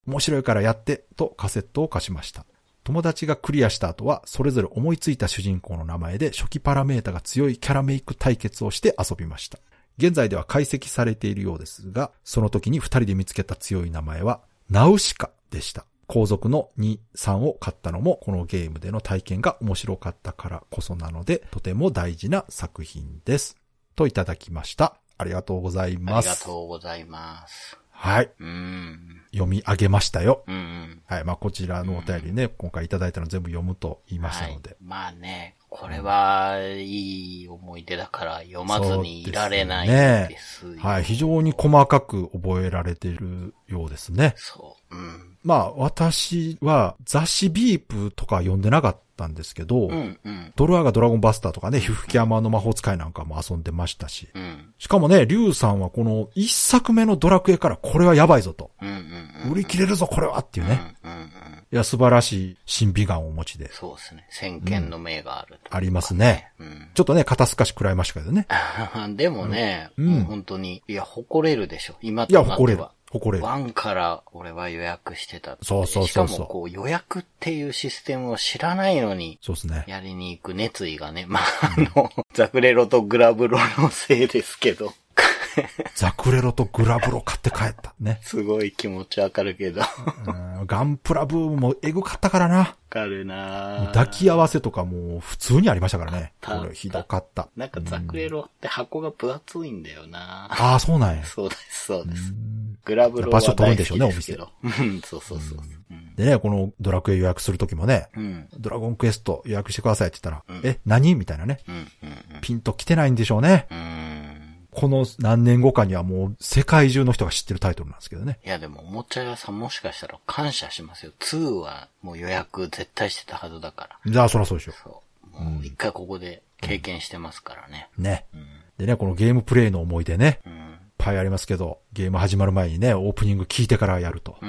面白いからやって、とカセットを貸しました。友達がクリアした後は、それぞれ思いついた主人公の名前で初期パラメータが強いキャラメイク対決をして遊びました。現在では解析されているようですが、その時に二人で見つけた強い名前は、ナウシカでした。後続のに、さんを買ったのも、このゲームでの体験が面白かったからこそなので、とても大事な作品です。といただきました。ありがとうございます。 ありがとうございます。 はい。 うーん。 読み上げましたよ。 うんうん。 はい。まあ、こちらのお便りね、うん、今回いただいたの全部読むと言いましたので。 はい、まあね、これはいい思い出だから読まずにいられないですよ。 ね、はい。非常に細かく覚えられているようですね。 そう。うん。 まあ、私は雑誌ビープとか読んでなかったんですけど、 うんうん、 ドルアガドラゴンバスターとかね、ヒフキャマの魔法使いなんかも遊んでましたし、 うん、 しかもね、リュウさんはこの一作目のドラクエからこれはやばいぞと、 うんうんうん、 売り切れるぞこれはっていうね、 うんうんうん、 いや素晴らしい審美眼をお持ちで、 そうですね、先見の明があると、ね、 うん、ありますね、うん、ちょっとね肩透かし食らいましたけどね。 でもね、うん、もう本当にいや誇れるでしょ今となっては。いや誇れる。 誇れる。 ワンから俺は予約してた。 そうそうそうそう。 しかもこう予約っていうシステムを知らないのに。 そうですね。 やりに行く熱意がね。まあ、あの、ザクレロとグラブロのせいですけど。 ザクレロとグラブロ買って帰ったね。 すごい気持ちわかるけど。 ガンプラブームもエグかったからな。わかるな抱き合わせとかも普通にありましたからね。これひどかった。 なんかザクレロって箱が分厚いんだよな、 うん、ああ、そうなんや。 そうです、そうです。グラブロは大好きですけど。場所取るんでしょうね、お店。そうそうそう、 うん。でね、このドラクエ予約するときもね、 うん、 ドラゴンクエスト予約してくださいって言ったら、 うん、 え、何みたいなね、 うんうんうん。 ピンと来てないんでしょうね。 うんこの何年後かにはもう世界中の人が知ってるタイトルなんですけどね。 いやでもおもちゃ屋さんもしかしたら感謝しますよ。にはもう予約絶対してたはずだから。 じゃあそらそうでしょ。 そう。もう一回ここで経験してますからね。 うん、ね、 うん。 でね、このゲームプレイの思い出ね。 うん。いっぱいありますけど、ゲーム始まる前にね、オープニング聞いてからやると。 うん。 うん。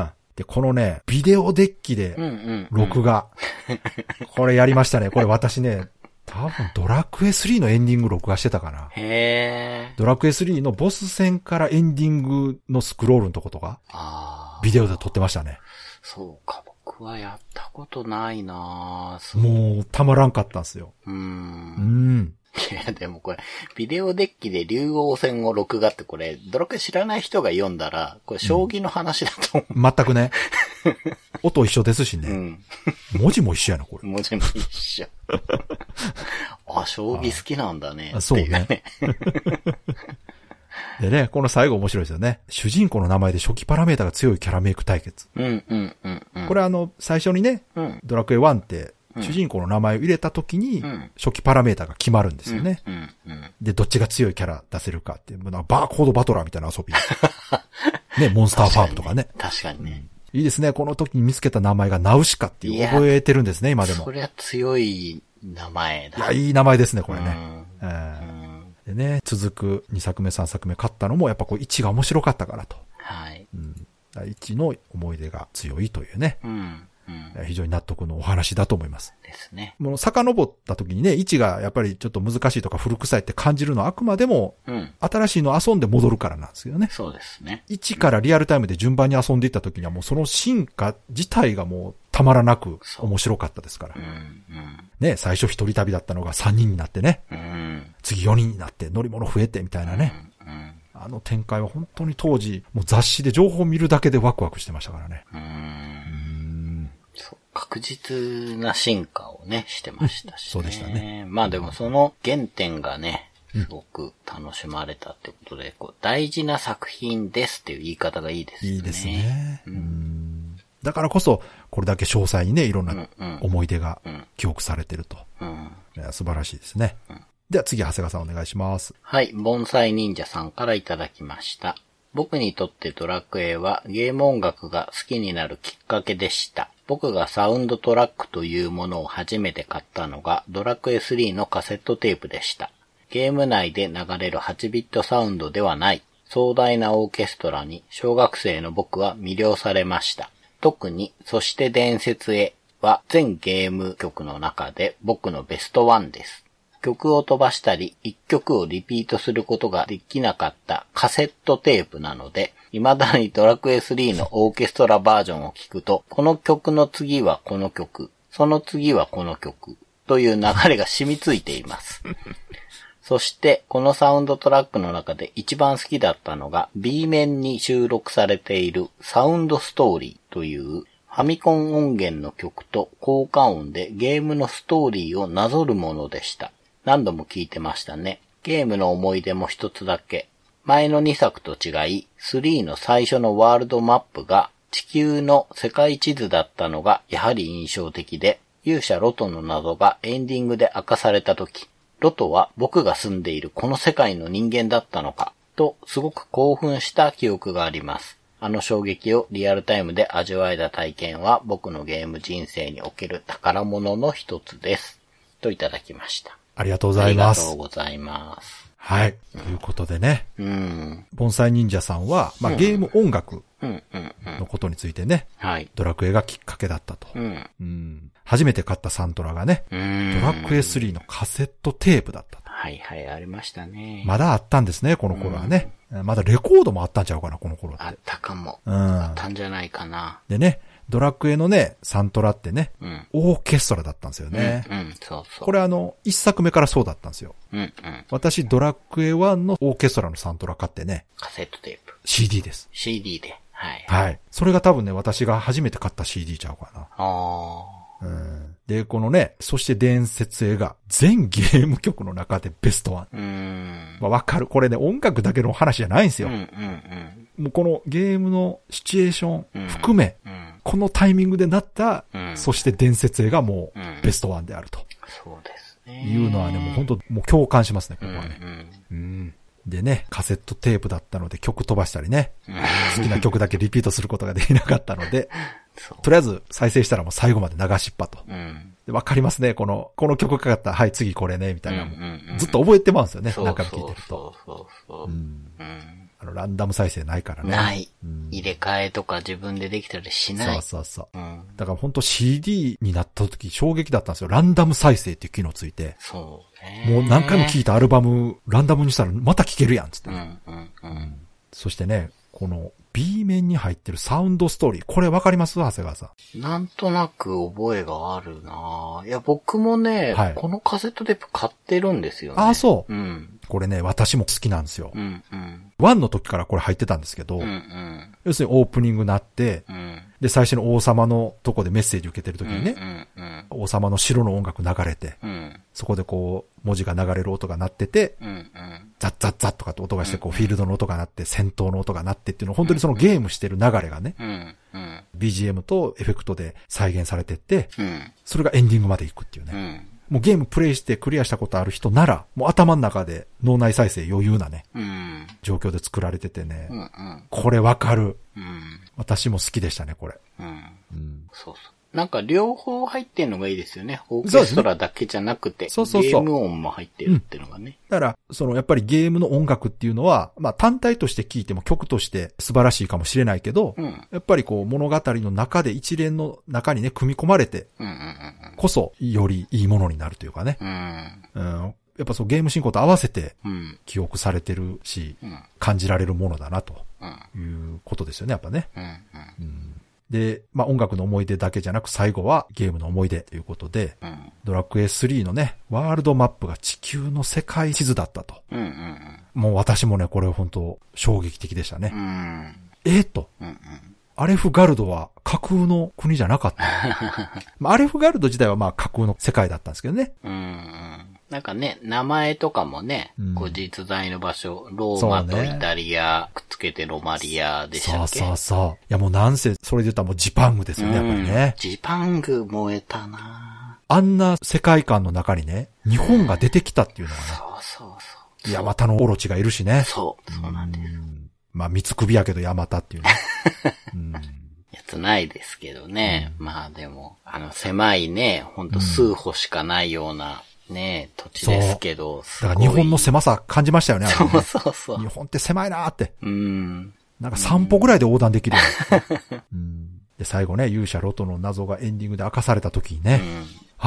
で、このね、ビデオデッキで、録画、うんうんうん。これやりましたね。これ私ね、多分ドラクエスリーのエンディング録画してたかな。 へー。 ドラクエスリーのボス戦からエンディングのスクロールのとことか、 あビデオで撮ってましたね。 そうか、僕はやったことないなぁ。 もうたまらんかったんですよ。 うーん。 うん。 いや、でもこれ、ビデオデッキで竜王戦を録画ってこれ、ドラクエ知らない人が読んだら、これ将棋の話だと思う。 うん、全くね。音一緒ですしね。 うん。 文字も一緒やな、これ。 文字も一緒。あ、将棋好きなんだね。 そうね。でね、この最後面白いですよね。主人公の名前で初期パラメータが強いキャラメイク対決。 うんうんうんうん。 これあの、最初にね、うん、ドラクエワンって、主人公の名前を入れた時に、初期パラメータが決まるんですよね。 うんうんうん、 で、どっちが強いキャラ出せるかって、バーコードバトラーみたいな遊び。ね、モンスターファームとかね。 確かにね。 いいですね。この時に見つけた名前がナウシカっていう覚えてるんですね、今でも。 そりゃ強い名前だ。 いや、いい名前ですね、これね。 うんえー、でね、続くにさくめさんさくめ買ったのも、やっぱこういちが面白かったからと。 はい。 うん、いちの思い出が強いというね。 うんうん、 非常に納得のお話だと思います。 ですね。 もう遡った時にね、いちがやっぱりちょっと難しいとか古臭いって感じるのはあくまでも、うん、新しいの遊んで戻るからなんですよね。 そうですね。 いちからリアルタイムで順番に遊んでいった時にはもうその進化自体がもうたまらなく面白かったですから。 うんうん、 ね、最初一人旅だったのがさんにんになってね、 うん、 次よにんになって乗り物増えてみたいなね。 うんうん、 あの展開は本当に当時、もう雑誌で情報を見るだけでワクワクしてましたからね。 うんうんそう確実な進化をね、してましたしね。 そうでしたね。 まあでもその原点がね、すごく楽しまれたってことで、こう大事な作品ですっていう言い方がいいですね。 いいですね。うん、だからこそ、これだけ詳細にね、いろんな思い出が記憶されてると。 うんうん、 素晴らしいですね。うん、では次、長谷川さんお願いします。 はい、盆栽忍者さんからいただきました。僕にとってドラクエはゲーム音楽が好きになるきっかけでした。僕がサウンドトラックというものを初めて買ったのがドラクエスリーのカセットテープでした。ゲーム内で流れるはちビットサウンドではない壮大なオーケストラに小学生の僕は魅了されました。特にそして伝説へは全ゲーム曲の中で僕のベストワンです。 曲を飛ばしたり、一曲をリピートすることができなかったカセットテープなので、未だにドラクエスリーのオーケストラバージョンを聴くと、この曲の次はこの曲、その次はこの曲、という流れが染みついています。そして、このサウンドトラックの中で一番好きだったのが、B 面に収録されているサウンドストーリーという、ファミコン音源の曲と効果音でゲームのストーリーをなぞるものでした。何度も聞いてましたね。ゲームの思い出も一つだけ。前のにさくと違い、スリーの最初のワールドマップが地球の世界地図だったのがやはり印象的で、勇者ロトの謎がエンディングで明かされたとき、ロトは僕が住んでいるこの世界の人間だったのか、とすごく興奮した記憶があります。あの衝撃をリアルタイムで味わえた体験は僕のゲーム人生における宝物の一つです。といただきました。 ありがとうございます。 ありがとうございます。 はい。ということでね。 うん。 盆栽忍者さんは、まあ、ゲーム音楽うんうんうん。 のことについてね。 はい。 ドラクエがきっかけだったと。 うん。 うん。初めて買ったサントラがね。 うん。 ドラクエスリーのカセットテープだったと。 はいはい、ありましたね。 まだあったんですね、この頃はね。まだレコードもあったんちゃうかな、この頃って。 あったかも。 うん。 あったんじゃないかな。 でね、ドラクエのね、サントラってね、 うん。 オーケストラだったんですよね。 うん、うん、そうそう。 これあの、一作目からそうだったんですよ。 うん、うん。 私、ドラクエワンのオーケストラのサントラ買ってね。 カセットテープ。 シーディー です。 シーディー で。はい。 はい。それが多分ね、私が初めて買った シーディー ちゃうかな。 あうん。で、このね、そして伝説映画、全ゲーム曲の中でベストワン。 うーん。 まあ、わかる。これね、音楽だけの話じゃないんですよ。 うん、うん、うん。 もうこのゲームのシチュエーション含め、 うん、 このタイミングでなった、 うん、 そして伝説映画もベストワンであると。 そうですね。 いうのはね、もう本当もう共感しますね、ここはね。 うん、うん。 うんでね、カセットテープだったので曲飛ばしたりね、 うん、 好きな曲だけリピートすることができなかったので、とりあえず再生したらもう最後まで流しっぱと。 うん、 でわかりますね、この、この曲かかった、はい、次これね、みたいな、 うんうんうん。 ずっと覚えてまうんですよね、 そう何回も聞いてると。 そうそうそう。 うんうんあの、ランダム再生ないからね。 ない、 うん。 入れ替えとか自分でできたりしない。 そうそうそう。 うん、 だから本当 シーディー になった時衝撃だったんですよ。ランダム再生っていう機能ついて。 そうね。 もう何回も聴いたアルバム、ランダムにしたらまた聴けるやん、つって、ねうんうんうん。 そしてね、この B 面に入ってるサウンドストーリー。これわかります長谷川さん。 なんとなく覚えがあるなぁ。いや、僕もね、はい、このカセットテープ買ってるんですよね。 ああ、そう。 うん。 これね、私も好きなんですよ。 うんうん。 ワンの時からこれ入ってたんですけど、 うんうん、 要するにオープニングなって、 うん、 で、最初の王様のとこでメッセージ受けてる時にね、 うんうんうん、 王様の城の音楽流れて、 うん、 そこでこう、文字が流れる音が鳴ってて、 うんうん、 ザッザッザッとかって音がして、こう、フィールドの音が鳴って、戦闘の音が鳴ってっていうのを、本当にそのゲームしてる流れがね、 うんうん、 ビージーエム とエフェクトで再現されてって、 うん、 それがエンディングまで行くっていうね。 うんもうゲームプレイしてクリアしたことある人なら、もう頭の中で脳内再生余裕なね、 うん、 状況で作られててね、 うんうん、 これわかる、 うん。 私も好きでしたね、これ。 うん。 うん、 そうそう。なんか両方入ってんのがいいですよね。オーケストラだけじゃなくて、 そうそうそうゲーム音も入ってるっていうのがね。 うん、だから、そのやっぱりゲームの音楽っていうのは、まあ単体として聴いても曲として素晴らしいかもしれないけど、 うん、やっぱりこう物語の中で一連の中にね、組み込まれて、 うんうんうんこそよりいいものになるというかね。 うん。 うん、やっぱそうゲーム進行と合わせて記憶されてるし、 うん、 感じられるものだなということですよね、やっぱね。 うんうんうん、で、まあ音楽の思い出だけじゃなく最後はゲームの思い出ということで、 うん、 ドラクエスリーのね、ワールドマップが地球の世界地図だったと。 うんうんうん、 もう私もね、これ本当衝撃的でしたね。 うん、 えー、と。 うんうんアレフガルドは架空の国じゃなかった。まあ、アレフガルド自体はまあ架空の世界だったんですけどね。 うん。なんかね、名前とかもね、うん、こう実在の場所、ローマとイタリア、くっつけてロマリアでしたっけ？ そうそうそう。いやもうなんせ、それで言ったらもうジパングですよね、うん、やっぱりね。 ジパング燃えたなあんな世界観の中にね、日本が出てきたっていうのがね。 そうそうそう。 ヤマタのオロチがいるしね。 そう、そうなんです。 まあ、三つ首やけどヤマタっていうね。うん、 やつないですけどね。うん、まあでも、あの狭いね、ほんと数歩しかないようなね、うん、土地ですけど。 だから日本の狭さ感じましたよね。 そうそうそう。 日本って狭いなーって。 うん。 なんか散歩ぐらいで横断できるよ、うん。で、最後ね、勇者ロトの謎がエンディングで明かされた時にね、うん、あ、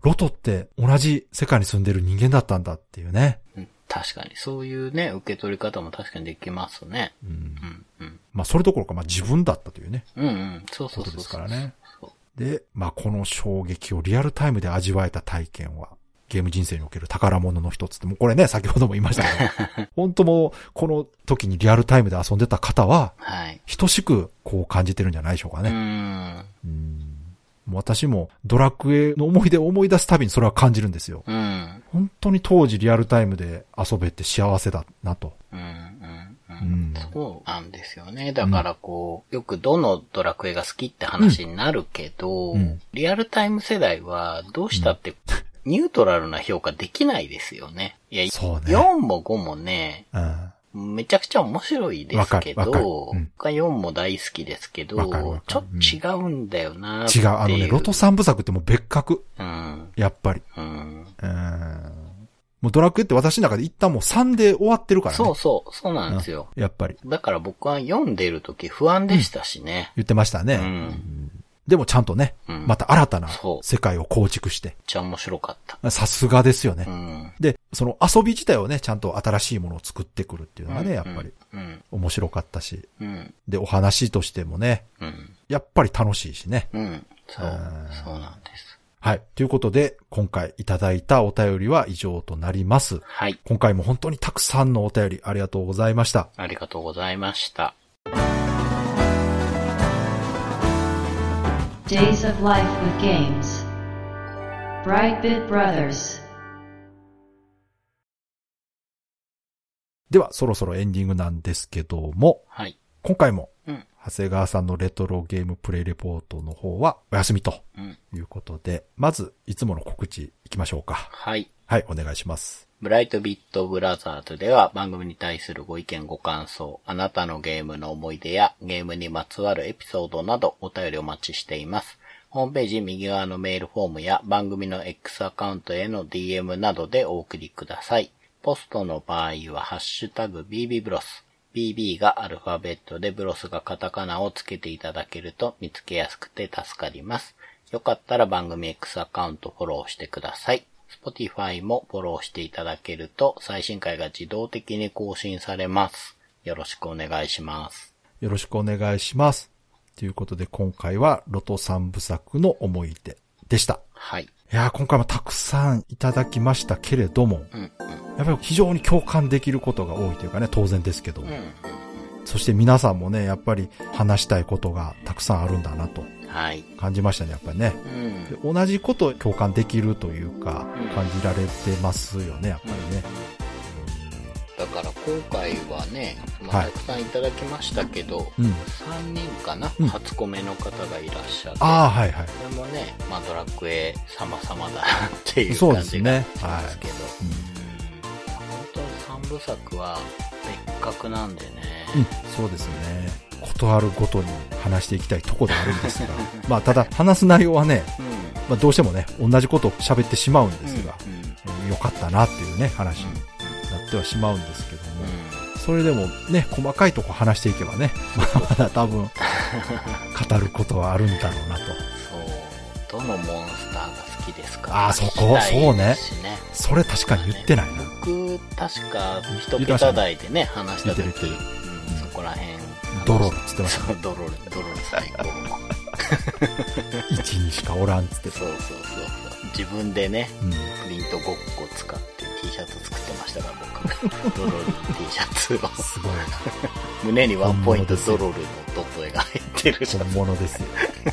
ロトって同じ世界に住んでる人間だったんだっていうね。 うん、確かに。そういうね、受け取り方も確かにできますね。 うん。 うんうん、 まあそれどころか、まあ自分だったというね。 うんうん。そうそうそうそう。 ことですからね。で、まあこの衝撃をリアルタイムで味わえた体験は、ゲーム人生における宝物の一つって、もうこれね、先ほども言いましたけど、本当もう、この時にリアルタイムで遊んでた方は、 はい。 等しくこう感じてるんじゃないでしょうかね。 うーん。 うん。私もドラクエの思い出を思い出すたびにそれは感じるんですよ。 うん。 本当に当時リアルタイムで遊べて幸せだなと。 うんうんうん。そうなんですよね。だからこう、うん、よくどのドラクエが好きって話になるけど、うん、リアルタイム世代はどうしたって、うんニュートラルな評価できないですよね。いや、そうね、よんもごもね、うん、めちゃくちゃ面白いですけど、うん、よんも大好きですけど、ちょっと違うんだよなっていう。違う、 あのね、ロト三部作ってもう別格。 うん、 やっぱり。 うん、 うんもうドラクエって私の中で一旦もうさんで終わってるからね。 そうそう、そうなんですよ。 うん、やっぱり。 だから僕は読んでる時不安でしたしね。 うん、言ってましたね。 うんでもちゃんとね、うん、また新たな世界を構築して。めっちゃ面白かった。 さすがですよね、 うん。 で、その遊び自体をね、ちゃんと新しいものを作ってくるっていうのがね、やっぱり、うん、面白かったし、 うん。 で、お話としてもね、 うん、 やっぱり楽しいしね。 うん。そう。そうなんです。 はい。ということで、今回いただいたお便りは以上となります。 はい。 今回も本当にたくさんのお便りありがとうございました。 ありがとうございました。 Days of Life with Games Brightbit Brothers ではそろそろエンディングなんですけども、 はい、 今回も、 うん、 長谷川さんのレトロゲームプレイレポートの方はお休みということで、うん、まずいつもの告知いきましょうか。 はい。 はい、お願いします。 ブライトビットブラザーズでは番組に対するご意見ご感想、あなたのゲームの思い出やゲームにまつわるエピソードなどお便りお待ちしています。ホームページ右側のメールフォームや番組の X アカウントへの ディーエム などでお送りください。ポストの場合はハッシュタグ ビービー ブロス。ビービー がアルファベットでブロスがカタカナをつけていただけると見つけやすくて助かります。よかったら番組 X アカウントフォローしてください。Spotify もフォローしていただけると最新回が自動的に更新されます。よろしくお願いします。 よろしくお願いします。ということで今回はロト三部作の思い出でした。 はい。いやー今回もたくさんいただきましたけれども、 うんうん、 やっぱり非常に共感できることが多いというかね、当然ですけども、 うんうん、 そして皆さんもね、やっぱり話したいことがたくさんあるんだなと感じましたね、やっぱりね、 うん、 で同じこと共感できるというか、 うん、 感じられてますよね、やっぱりね。 うん、だから今回はね、まあ、たくさんいただきましたけど、はい、さんにんかな、うん、初コメの方がいらっしゃって、 あ、はいはい、 これもね、まあ、ドラクエ様々だなっていう感じがしますけど、はい、うん、本当にさんぶさくは別格なんでね、 うん、そうですね。ことあるごとに話していきたいところであるんですが、まあただ話す内容はね、うん、まあどうしてもね同じことを喋ってしまうんですが、うんうん、よかったなっていうね話になってはしまうんですけども、うん、それでもね細かいとこ話していけばね、まだ多分語ることはあるんだろうなと。 そう、どのモンスターが好きですか？ ああそこそうね。それ確かに言ってないな。 僕確か一桁台でね話した時、うん、そこら辺。 ドロルっつってましたね。 ドロル、ドロル最高。 一にしかおらんっつって。 そうそうそう。自分でね、うん、プリントごっこ使って T シャツ作ってましたから僕。ドロル T シャツを。 すごいな。 胸にワンポイントドロルのドット絵が入ってるシャツ。 本物ですよ。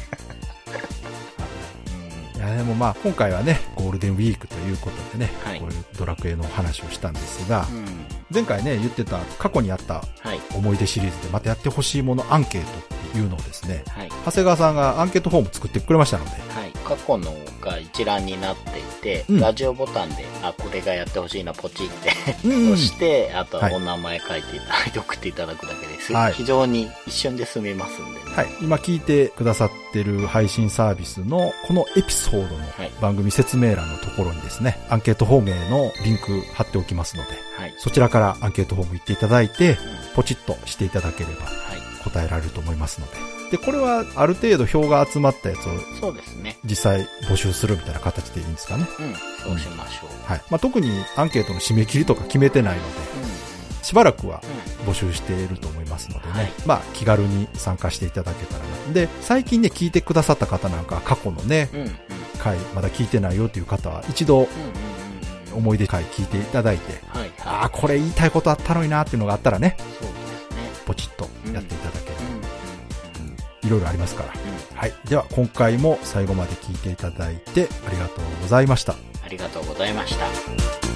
いやでもまあ今回はねゴールデンウィークということでね、はい、こういうドラクエの話をしたんですが、うん、前回ね言ってた過去にあった思い出シリーズでまたやってほしいものアンケートっていうのをですね、はい、長谷川さんがアンケートフォーム作ってくれましたので、 はい、過去のが一覧になっていて、うん、ラジオボタンであこれがやってほしいなポチって押してあとはお名前書いていただいて送っていただくだけです、はい、非常に一瞬で済みますんで、ね、 はい、今聞いてくださってる配信サービスのこのエピソードの番組説明欄のところにですね、アンケートフォームへのリンク貼っておきますので、はい、そちらからアンケートフォーム行っていただいて、うん、ポチッとしていただければ答えられると思いますので、 で、これはある程度票が集まったやつを、 そうですね。 実際募集するみたいな形でいいんですかね。 うん、そうしましょう。 はい。まあ、特にアンケートの締め切りとか決めてないので、 うん、 しばらくはうん、 募集していると思いますのでね。 はい、 まあ、気軽に参加していただけたらな。で、最近ね、聞いてくださった方なんか、過去のね、 うん、うん、 回、まだ聞いてないよという方は、一度、 うん、うん、 思い出回聞いていただいて、 はい、はい。 ああ、これ言いたいことあったのになっていうのがあったらね、 そうですね。 ポチッとやっていただければ、 うん、うん、 いろいろありますから。 うん。 はい。では、今回も最後まで聞いていただいて、ありがとうございました。 ありがとうございました。